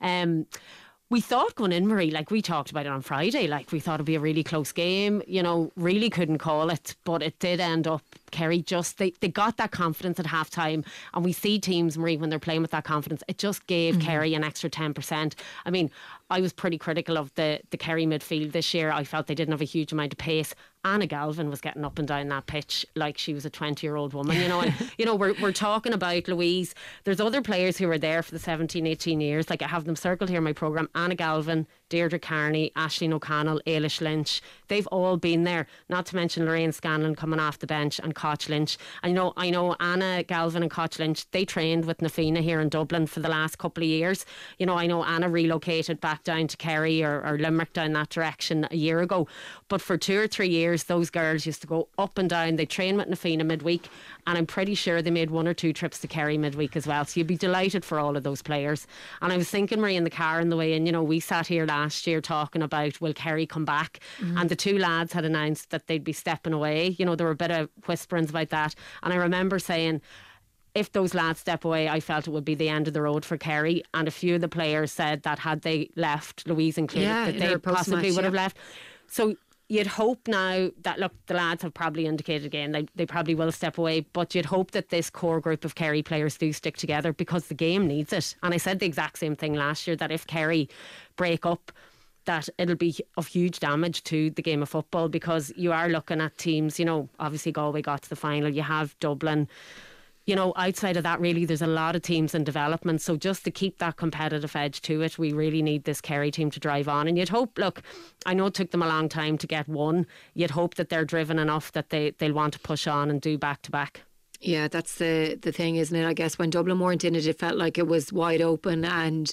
We thought going in, Marie, like we talked about it on Friday, like we thought it'd be a really close game, really couldn't call it, but it did end up Kerry just, they got that confidence at half time, and we see teams, Marie, when they're playing with that confidence, it just gave Kerry an extra 10%. I mean, I was pretty critical of the Kerry midfield this year. I felt they didn't have a huge amount of pace. Anna Galvin was getting up and down that pitch like she was a 20-year-old woman, and we're talking about Louise. There's other players who were there for the 17, 18 years. Like I have them circled here in my programme. Anna Galvin, Deirdre Carney, Aisling O'Connell, Ailish Lynch. They've all been there. Not to mention Lorraine Scanlon coming off the bench, and Koch Lynch. I know Anna Galvin and Koch Lynch, they trained with Nafina here in Dublin for the last couple of years. You know, I know Anna relocated back down to Kerry or Limerick down that direction a year ago. But for 2 or 3 years, those girls used to go up and down. They train with Nafina midweek, and I'm pretty sure they made 1 or 2 trips to Kerry midweek as well. So you'd be delighted for all of those players. And I was thinking, Marie, in the car on the way in, you know, we sat here last year talking about, will Kerry come back? And the 2 lads had announced that they'd be stepping away. You know, there were a bit of whisperings about that. And I remember saying, if those lads step away, I felt it would be the end of the road for Kerry. And a few of the players said that had they left, Louise included, that they possibly would have left. So you'd hope now that, look, the lads have probably indicated again they probably will step away, but you'd hope that this core group of Kerry players do stick together because the game needs it. And I said the exact same thing last year, that if Kerry break up, that it'll be of huge damage to the game of football, because you are looking at teams, you know, obviously Galway got to the final, you have Dublin. You know, outside of that, really, there's a lot of teams in development. So just to keep that competitive edge to it, we really need this Kerry team to drive on. And you'd hope, look, I know it took them a long time to get one. You'd hope that they're driven enough that they'll want to push on and do back to back. Yeah, that's the thing, isn't it? I guess when Dublin weren't in it, it felt like it was wide open and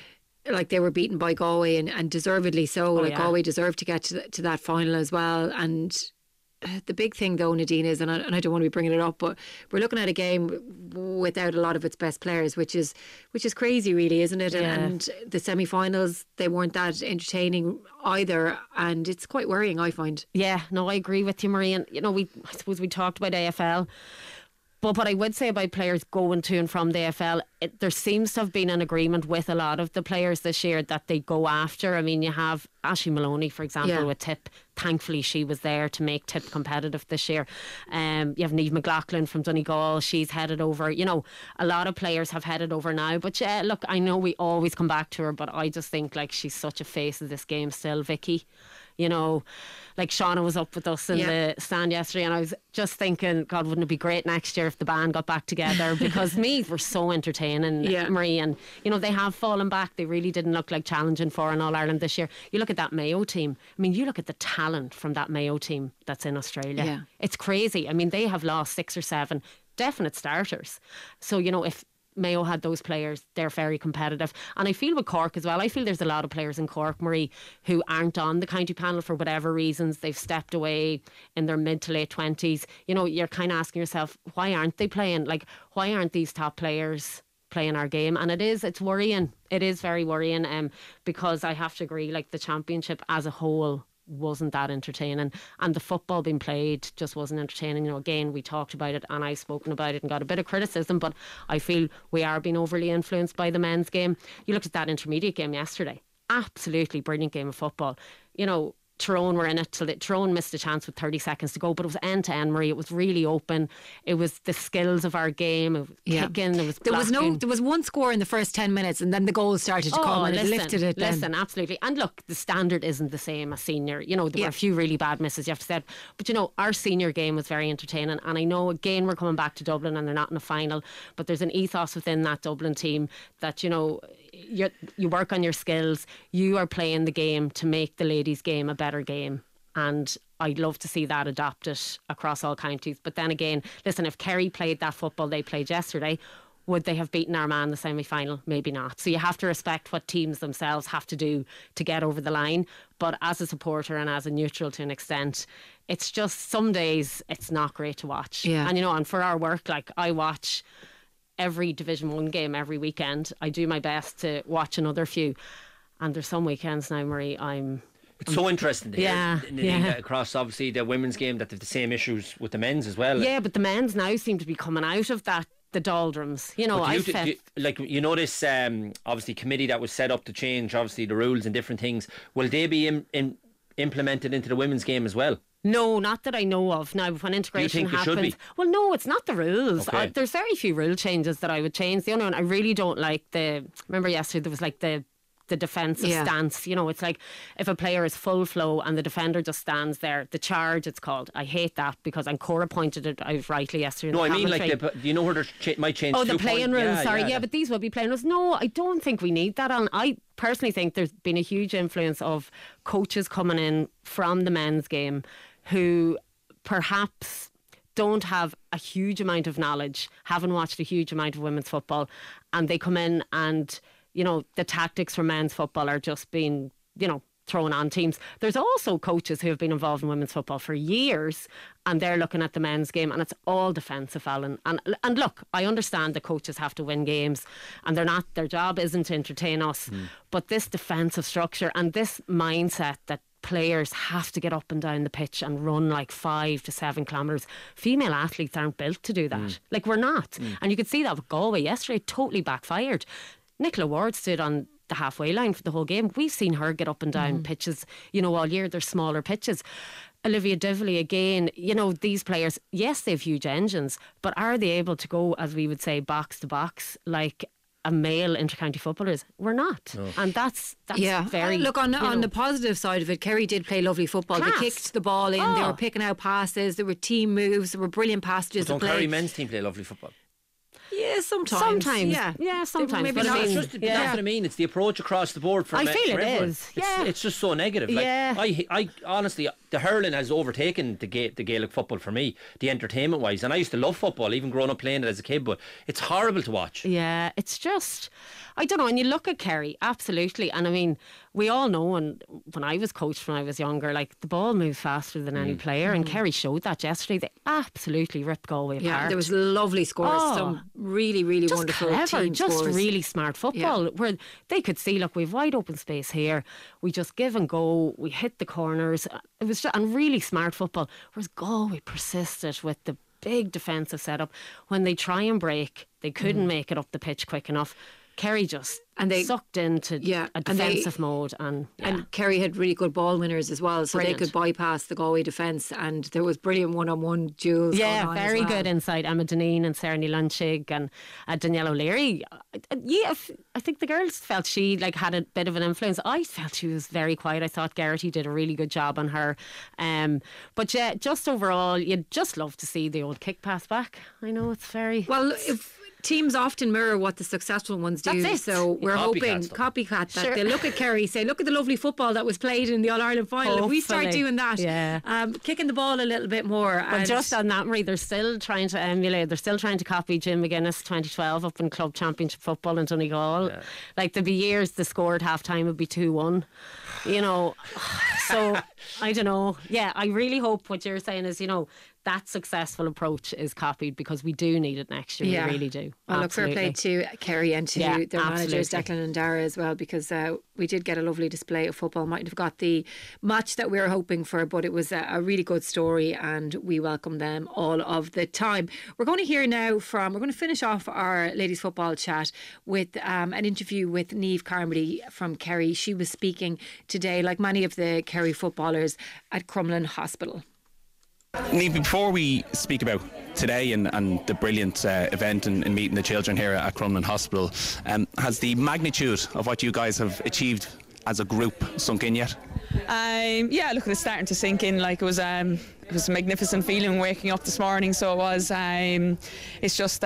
like they were beaten by Galway and deservedly so. Galway deserved to get to that final as well. And the big thing though, Nadine, is, and I don't want to be bringing it up, but we're looking at a game without a lot of its best players, which is crazy, really, isn't it? Yeah. And the semi-finals, they weren't that entertaining either, and it's quite worrying, I find. Yeah, no, I agree with you, Marie. And you know, I suppose we talked about AFL. But what I would say about players going to and from the AFL, there seems to have been an agreement with a lot of the players this year that they go after. I mean, you have Aisling Maloney, for example, with Tip. Thankfully, she was there to make Tip competitive this year. You have Niamh McLaughlin from Donegal. She's headed over. You know, a lot of players have headed over now. But yeah, look, I know we always come back to her, but I just think like she's such a face of this game still, Vicky. You know, like Shauna was up with us in the stand yesterday, and I was just thinking, God, wouldn't it be great next year if the band got back together? Because Meath were so entertaining, Marie, and you know, they have fallen back. They really didn't look like challenging for an All-Ireland this year. You look at that Mayo team. I mean, you look at the talent from that Mayo team that's in Australia. Yeah. It's crazy. I mean, they have lost 6 or 7 definite starters. So, you know, if Mayo had those players, they're very competitive. And I feel with Cork as well, I feel there's a lot of players in Cork, Marie, who aren't on the county panel for whatever reasons. They've stepped away in their mid to late 20s. You know, you're kind of asking yourself, why aren't they playing? Like, why aren't these top players playing our game? And it's worrying. It is very worrying, because I have to agree, like, the championship as a whole wasn't that entertaining, and the football being played just wasn't entertaining. You know, again, we talked about it and I've spoken about it and got a bit of criticism, but I feel we are being overly influenced by the men's game. You looked at that intermediate game yesterday, absolutely brilliant game of football. You know, Tyrone were in it till Tyrone missed a chance with 30 seconds to go, but it was end to end, Marie. It was really open. It was the skills of our game. It was kicking. There was one score in the first 10 minutes, and then the goals started to come, and it lifted it. Listen, absolutely. And look, the standard isn't the same as senior. You know, there were a few really bad misses, you have to say. But you know, our senior game was very entertaining. And I know again we're coming back to Dublin, and they're not in a final, but there's an ethos within that Dublin team that, you know, you work on your skills. You are playing the game to make the ladies' game a better game, and I'd love to see that adopted across all counties. But then again, listen, if Kerry played that football they played yesterday, would they have beaten Armagh in the semi-final? Maybe not. So you have to respect what teams themselves have to do to get over the line. But as a supporter and as a neutral to an extent, it's just some days it's not great to watch. And you know, and for our work, like, I watch every Division 1 game every weekend. I do my best to watch another few, and there's some weekends now, Marie, it's so interesting to hear across obviously the women's game that they've the same issues with the men's as well. Yeah, but the men's now seem to be coming out of that, the doldrums. You know, you know this obviously committee that was set up to change obviously the rules and different things. Will they be implemented into the women's game as well? No, not that I know of. Now, when integration happens, well, no, it's not the rules. Okay. There's very few rule changes that I would change. The only one I really don't like, remember yesterday there was like the defensive stance. You know, it's like if a player is full flow and the defender just stands there, the charge it's called. I hate that, because Cora pointed it out rightly yesterday. No, I mean, like, do you know where they might change? Oh, the playing rules. Sorry, but these will be playing rules. No, I don't think we need that. And I personally think there's been a huge influence of coaches coming in from the men's game who perhaps don't have a huge amount of knowledge, haven't watched a huge amount of women's football, and they come in and, you know, the tactics for men's football are just being, you know, thrown on teams. There's also coaches who have been involved in women's football for years, and they're looking at the men's game, and it's all defensive, Alan. And look, I understand the coaches have to win games, and their job isn't to entertain us, but this defensive structure and this mindset that players have to get up and down the pitch and run like 5 to 7 kilometres. Female athletes aren't built to do that. Like, we're not. And you could see that with Galway yesterday. Totally backfired. Nicola Ward stood on the halfway line for the whole game. We've seen her get up and down pitches, you know, all year. They're smaller pitches. Olivia Dively, again, you know, these players, yes, they have huge engines, but are they able to go, as we would say, box to box like a male intercounty footballers? We're not. No. And that's very... Look, on the positive side of it, Kerry did play lovely football. Class. They kicked the ball in, they were picking out passes, there were team moves, there were brilliant passages. But don't Kerry men's team play lovely football? Yeah, sometimes. Yeah, sometimes. Maybe but not. That's what I mean. It's the approach across the board for I feel for it everyone. is. Yeah. It's just so negative. Like, I honestly, the hurling has overtaken the Gaelic football for me, the entertainment wise. And I used to love football, even growing up playing it as a kid, but it's horrible to watch. Yeah, it's just, I don't know. And you look at Kerry, absolutely. And I mean, we all know, and when I was coached when I was younger, like, the ball moves faster than any player, and Kerry showed that yesterday. They absolutely ripped Galway apart. Yeah, there was lovely scores, some really, really just wonderful clever, team just scores. really smart football, where they could see, look, we've wide open space here, we just give and go, we hit the corners. It was just, and really smart football. Whereas Galway persisted with the big defensive setup. When they try and break, they couldn't make it up the pitch quick enough. Kerry just sucked into a defensive mode. And Kerry had really good ball winners as well, so Brilliant. they could bypass the Galway defence, and there was brilliant one-on-one duels going on very as well. good inside. Emma Deneen and Sarah Lunchig and Danielle O'Leary. I think the girls felt she had a bit of an influence. I felt she was very quiet. I thought Garrity did a really good job on her. But yeah, just overall, you'd just love to see the old kick pass back. I know it's very... Well, teams often mirror what the successful ones do. That's it. So we're hoping copycat that they look at Kerry, say, look at the lovely football that was played in the All-Ireland final. Hopefully. If we start doing that, kicking the ball a little bit more. But just on that, Marie, they're still trying to emulate, they're still trying to copy Jim McGuinness 2012 up in Club Championship football in Donegal. Like, there'd be years the score at half time would be 2-1, you know. So I don't know. Yeah, I really hope what you're saying is, you know, that successful approach is copied, because we do need it next year. We really do. Well, look, fair play to Kerry and to their managers, absolutely. Declan and Dara, as well, because we did get a lovely display of football. Mightn't have got the match that we were hoping for, but it was a really good story, and we welcome them all of the time. We're going to hear now we're going to finish off our ladies football chat with an interview with Niamh Carmody from Kerry. She was speaking today, like many of the Kerry footballers, at Crumlin Hospital. Niamh, before we speak about today and the brilliant event and meeting the children here at Crumlin Hospital, has the magnitude of what you guys have achieved as a group sunk in yet? Yeah, look, it's starting to sink in. Like, it was a magnificent feeling waking up this morning. So it was. It's just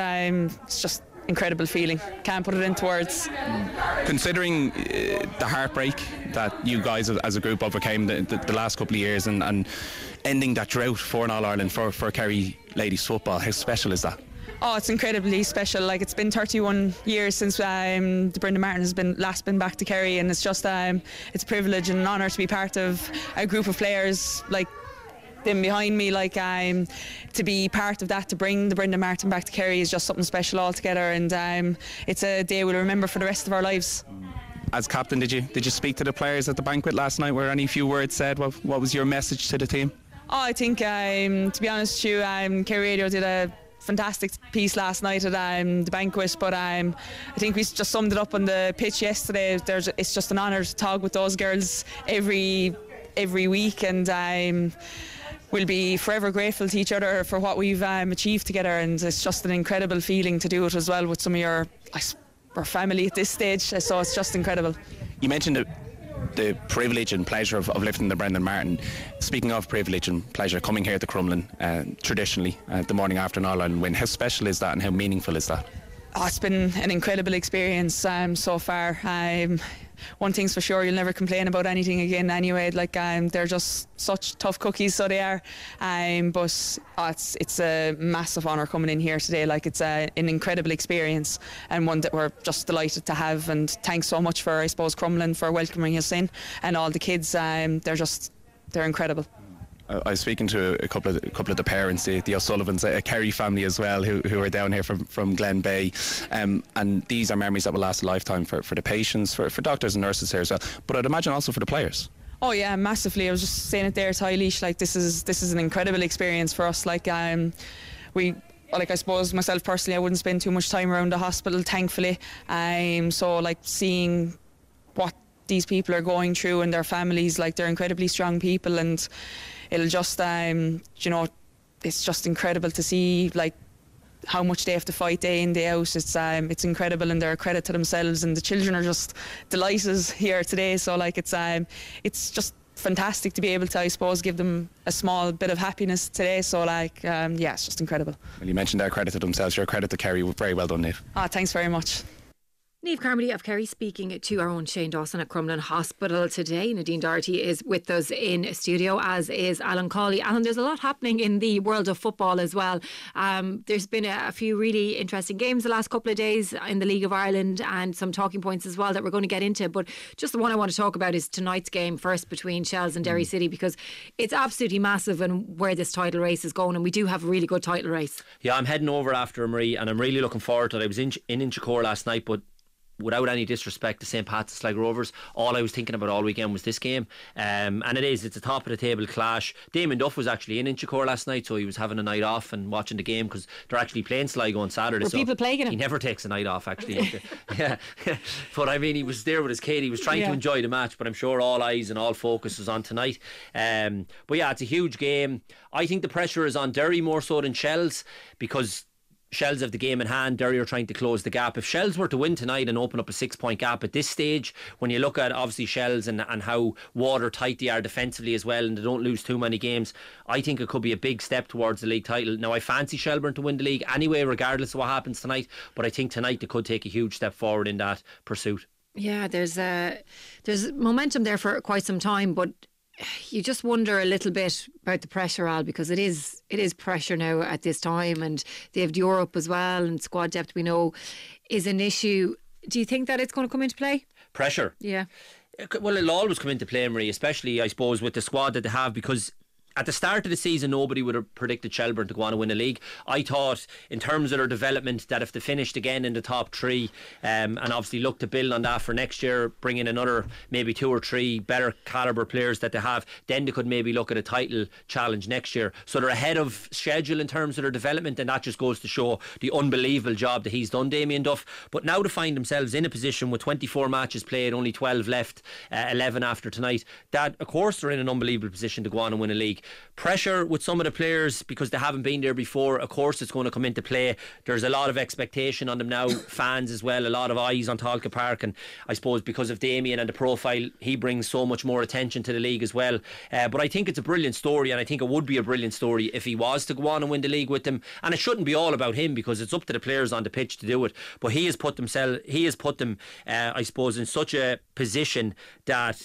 incredible feeling. Can't put it into words. Considering the heartbreak that you guys as a group overcame the last couple of years and ending that drought for an All-Ireland for Kerry ladies football, how special is that? Oh, it's incredibly special. Like, it's been 31 years since the Brendan Martin has been back to Kerry, and it's just it's a privilege and an honour to be part of a group of players like them behind me. Like, to be part of that, to bring the Brendan Martin back to Kerry is just something special altogether, and it's a day we'll remember for the rest of our lives. As captain, did you speak to the players at the banquet last night? Were any few words said? What was your message to the team? Oh, I think, to be honest with you, Kerry Radio did a fantastic piece last night at the banquet, but I think we just summed it up on the pitch yesterday. It's just an honour to talk with those girls every week, and we'll be forever grateful to each other for what we've achieved together, and it's just an incredible feeling to do it as well with some of your family at this stage, so it's just incredible. You mentioned the privilege and pleasure of lifting the Brendan Martin. Speaking of privilege and pleasure, coming here to Crumlin traditionally the morning after an All-Ireland win, how special is that and how meaningful is that? Oh, it's been an incredible experience so far. one thing's for sure, you'll never complain about anything again anyway. Like they're just such tough cookies, so they are. But it's a massive honour coming in here today. Like it's an incredible experience, and one that we're just delighted to have. And thanks so much for, I suppose, Crumlin for welcoming us in, and all the kids. They're incredible. I was speaking to a couple of the parents, the O'Sullivans, a Kerry family as well, who are down here from Glen Bay, and these are memories that will last a lifetime for the patients, for doctors and nurses here as well, but I'd imagine also for the players. Oh yeah, massively. I was just saying it there to Eilish, like this is an incredible experience for us. Like I suppose myself personally, I wouldn't spend too much time around the hospital, thankfully. So like seeing what these people are going through and their families, like they're incredibly strong people, and it'll just it's just incredible to see like how much they have to fight day in, day out. It's incredible, and they're a credit to themselves, and the children are just delighted here today. So like it's just fantastic to be able to, I suppose, give them a small bit of happiness today. So like it's just incredible. Well, you mentioned their credit to themselves, your credit to Kerry. Very well done, Niamh. Thanks very much. Niamh Carmody of Kerry speaking to our own Shane Dawson at Crumlin Hospital today. Nadine Doherty is with us in studio, as is Alan Cawley. Alan, there's a lot happening in the world of football as well. There's been a few really interesting games the last couple of days in the League of Ireland, and some talking points as well that we're going to get into. But just the one I want to talk about is tonight's game first between Shells and Derry City, because it's absolutely massive and where this title race is going, and we do have a really good title race. Yeah, I'm heading over after Marie, and I'm really looking forward to it. I was in Inchicore last night, but without any disrespect to St. Pat's Slag Rovers, all I was thinking about all weekend was this game, and it's a top of the table clash. Damien Duff was actually in Inchicore last night, so he was having a night off and watching the game, because they're actually playing Sligo on Saturday. Were people plaguing him? He never takes a night off, actually. Yeah. But I mean, he was there with his kid, he was trying to enjoy the match, but I'm sure all eyes and all focus was on tonight. But yeah, it's a huge game. I think the pressure is on Derry more so than Shells, because Shells have the game in hand. Derry are trying to close the gap. If Shells were to win tonight and open up a 6-point gap at this stage, when you look at obviously Shells and how watertight they are defensively as well, and they don't lose too many games, I think it could be a big step towards the league title. Now, I fancy Shelburne to win the league anyway, regardless of what happens tonight, but I think tonight they could take a huge step forward in that pursuit. Yeah, there's momentum there for quite some time, but you just wonder a little bit about the pressure, Al, because it is pressure now at this time, and they have Europe as well, and squad depth, we know, is an issue. Do you think that it's going to come into play? Pressure? Yeah. Well, it'll always come into play, Marie, especially I suppose with the squad that they have, because at the start of the season nobody would have predicted Shelburne to go on and win a league. I thought in terms of their development that if they finished again in the top three, and obviously look to build on that for next year, bring in another maybe 2 or 3 better calibre players that they have, then they could maybe look at a title challenge next year. So they're ahead of schedule in terms of their development, and that just goes to show the unbelievable job that he's done, Damien Duff. But now to find themselves in a position with 24 matches played, only 12 left, 11 after tonight, that of course they're in an unbelievable position to go on and win a league. Pressure with some of the players because they haven't been there before, of course it's going to come into play. There's a lot of expectation on them now, fans as well, a lot of eyes on Talca Park, and I suppose because of Damien and the profile, he brings so much more attention to the league as well. But I think it's a brilliant story, and I think it would be a brilliant story if he was to go on and win the league with them. And it shouldn't be all about him, because it's up to the players on the pitch to do it, but he has put them I suppose in such a position that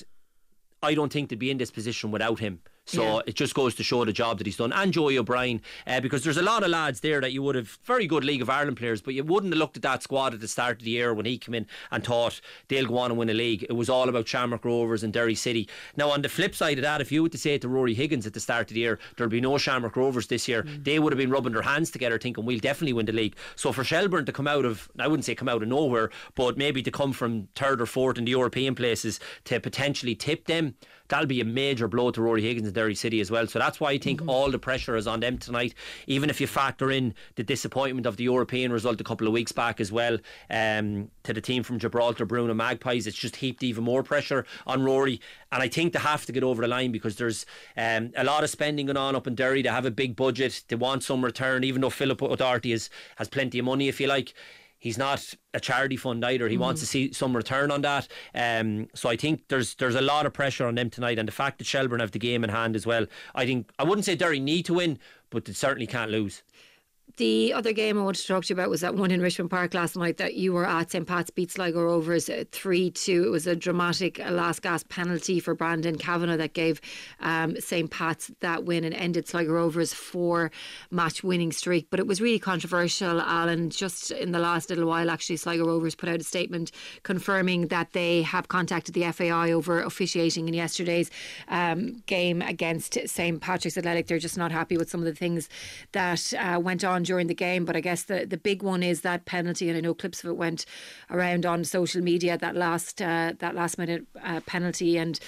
I don't think they'd be in this position without him. So it just goes to show the job that he's done. And Joey O'Brien, because there's a lot of lads there that you would have, very good League of Ireland players, but you wouldn't have looked at that squad at the start of the year when he came in and thought they'll go on and win a league. It was all about Shamrock Rovers and Derry City. Now on the flip side of that, if you were to say it to Rory Higgins at the start of the year, there'll be no Shamrock Rovers this year, they would have been rubbing their hands together thinking we'll definitely win the league. So for Shelburne to come out of, I wouldn't say come out of nowhere, but maybe to come from 3rd or 4th in the European places to potentially tip them, that'll be a major blow to Rory Higgins and Derry City as well. So that's why I think all the pressure is on them tonight, even if you factor in the disappointment of the European result a couple of weeks back as well, to the team from Gibraltar, Bruno Magpies. It's just heaped even more pressure on Rory, and I think they have to get over the line, because there's a lot of spending going on up in Derry. They have a big budget, they want some return, even though Philip O'Doherty has plenty of money, if you like. He's not a charity fund either. He wants to see some return on that. So I think there's a lot of pressure on them tonight, and the fact that Shelburne have the game in hand as well. I wouldn't say Derry need to win, but they certainly can't lose. The other game I wanted to talk to you about was that one in Richmond Park last night that you were at. St. Pat's beat Sligo Rovers 3-2. It was a dramatic last gasp penalty for Brandon Kavanagh that gave St. Pat's that win and ended Sligo Rovers' 4-match winning streak. But it was really controversial, Alan. Just in the last little while, actually, Sligo Rovers put out a statement confirming that they have contacted the FAI over officiating in yesterday's game against St. Patrick's Athletic. They're just not happy with some of the things that went on during the game. But I guess the big one is that penalty, and I know clips of it went around on social media, that last minute penalty, and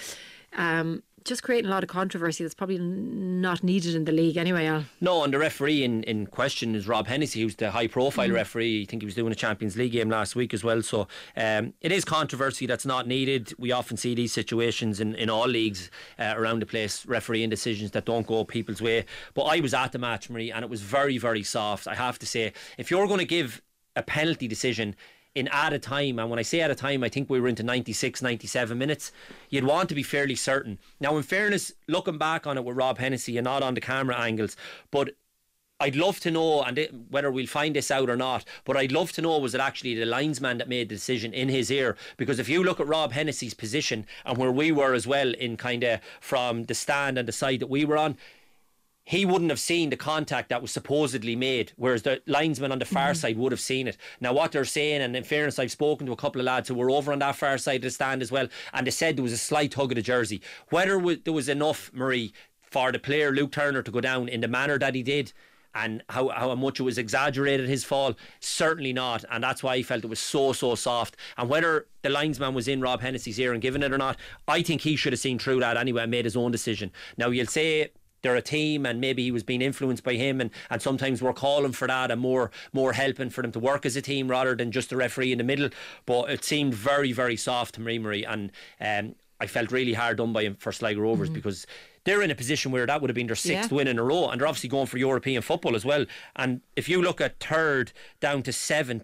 just creating a lot of controversy that's probably not needed in the league anyway, Al. No, and the referee in question is Rob Hennessy, who's the high profile referee. I think he was doing a Champions League game last week as well. So it is controversy that's not needed. We often see these situations in all leagues around the place, refereeing decisions that don't go people's way. But I was at the match, Marie, and it was very, very soft. I have to say, if you're going to give a penalty decision in added time, and when I say added time, I think we were into 96, 97 minutes, you'd want to be fairly certain. Now, in fairness, looking back on it with Rob Hennessy and not on the camera angles, but I'd love to know, and whether we'll find this out or not, but I'd love to know, was it actually the linesman that made the decision in his ear? Because if you look at Rob Hennessy's position and where we were as well, in kind of from the stand and the side that we were on, he wouldn't have seen the contact that was supposedly made, whereas the linesman on the far side would have seen it. Now, what they're saying, and in fairness, I've spoken to a couple of lads who were over on that far side of the stand as well, and they said there was a slight tug of the jersey. Whether there was enough, Marie, for the player Luke Turner to go down in the manner that he did, and how much it was exaggerated, his fall, certainly not. And that's why I felt it was so soft. And whether the linesman was in Rob Hennessy's ear and giving it or not, I think he should have seen through that anyway and made his own decision. Now, you'll say they're a team and maybe he was being influenced by him, and sometimes we're calling for that and more helping for them to work as a team rather than just the referee in the middle. But it seemed very, very soft to Marie, and I felt really hard done by him for Sligo Rovers, because they're in a position where that would have been their sixth win in a row, and they're obviously going for European football as well. And if you look at third down to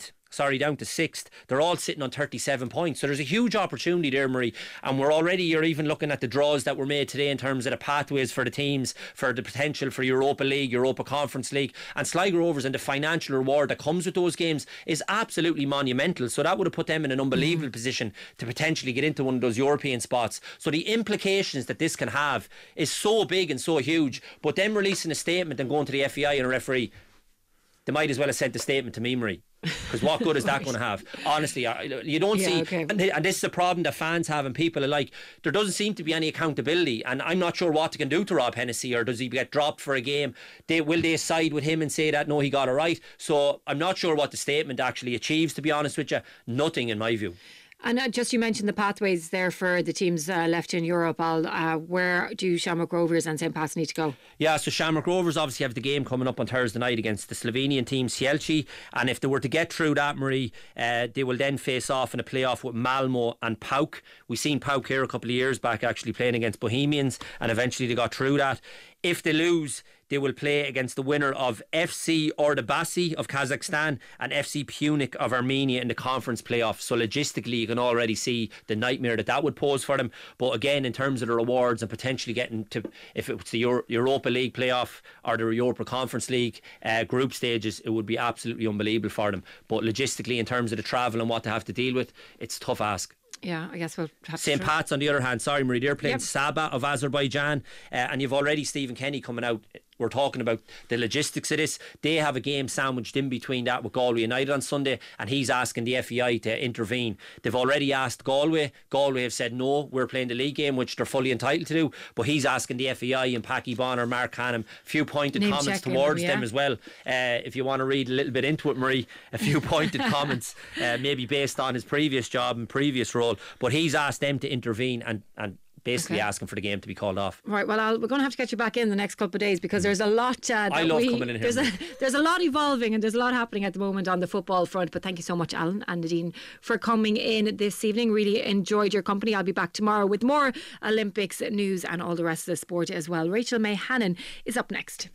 sixth, they're all sitting on 37 points. So there's a huge opportunity there, Marie. And you're even looking at the draws that were made today in terms of the pathways for the teams, for the potential for Europa League, Europa Conference League. And Sligo Rovers and the financial reward that comes with those games is absolutely monumental. So that would have put them in an unbelievable position to potentially get into one of those European spots. So the implications that this can have is so big and so huge. But them releasing a statement and going to the FAI and a referee, they might as well have sent the statement to me, Marie. Because what good is that going to have? Honestly, you don't see. Okay. And this is a problem that fans have and people are like, there doesn't seem to be any accountability, and I'm not sure what they can do to Rob Hennessy, or does he get dropped for a game? Will they side with him and say that no, he got it right? So I'm not sure what the statement actually achieves, to be honest with you. Nothing, in my view. And just, you mentioned the pathways there for the teams left in Europe. Where do Shamrock Rovers and St. Pat's need to go? Yeah, so Shamrock Rovers obviously have the game coming up on Thursday night against the Slovenian team Kielce, and if they were to get through that, Marie, they will then face off in a playoff with Malmo and PAOK. We seen PAOK here a couple of years back actually playing against Bohemians, and eventually they got through that. If they lose, they will play against the winner of FC Ordubasi of Kazakhstan and FC Punic of Armenia in the conference playoff. So logistically, you can already see the nightmare that would pose for them. But again, in terms of the rewards and potentially getting to, if it was the Europa League playoff or the Europa Conference League group stages, it would be absolutely unbelievable for them. But logistically, in terms of the travel and what they have to deal with, it's a tough ask. Yeah, I guess we'll have St. Pat's on the other hand, sorry Marie, they're playing Sabah of Azerbaijan, and you've already Stephen Kenny coming out. We're talking about the logistics of this. They have a game sandwiched in between that with Galway United on Sunday, and he's asking the FAI to intervene. They've already asked Galway. Galway have said no, we're playing the league game, which they're fully entitled to do, but he's asking the FAI and Packy Bonner, Mark Hannam, a few pointed comments towards them as well. If you want to read a little bit into it, Marie, a few pointed comments, maybe based on his previous job and previous role, but he's asked them to intervene and basically asking for the game to be called off. Right, well, we're going to have to get you back in the next couple of days, because there's a lot I love coming in here. There's a lot evolving and there's a lot happening at the moment on the football front. But thank you so much, Alan and Nadine, for coming in this evening. Really enjoyed your company. I'll be back tomorrow with more Olympics news and all the rest of the sport as well. Rachel May Hannon is up next.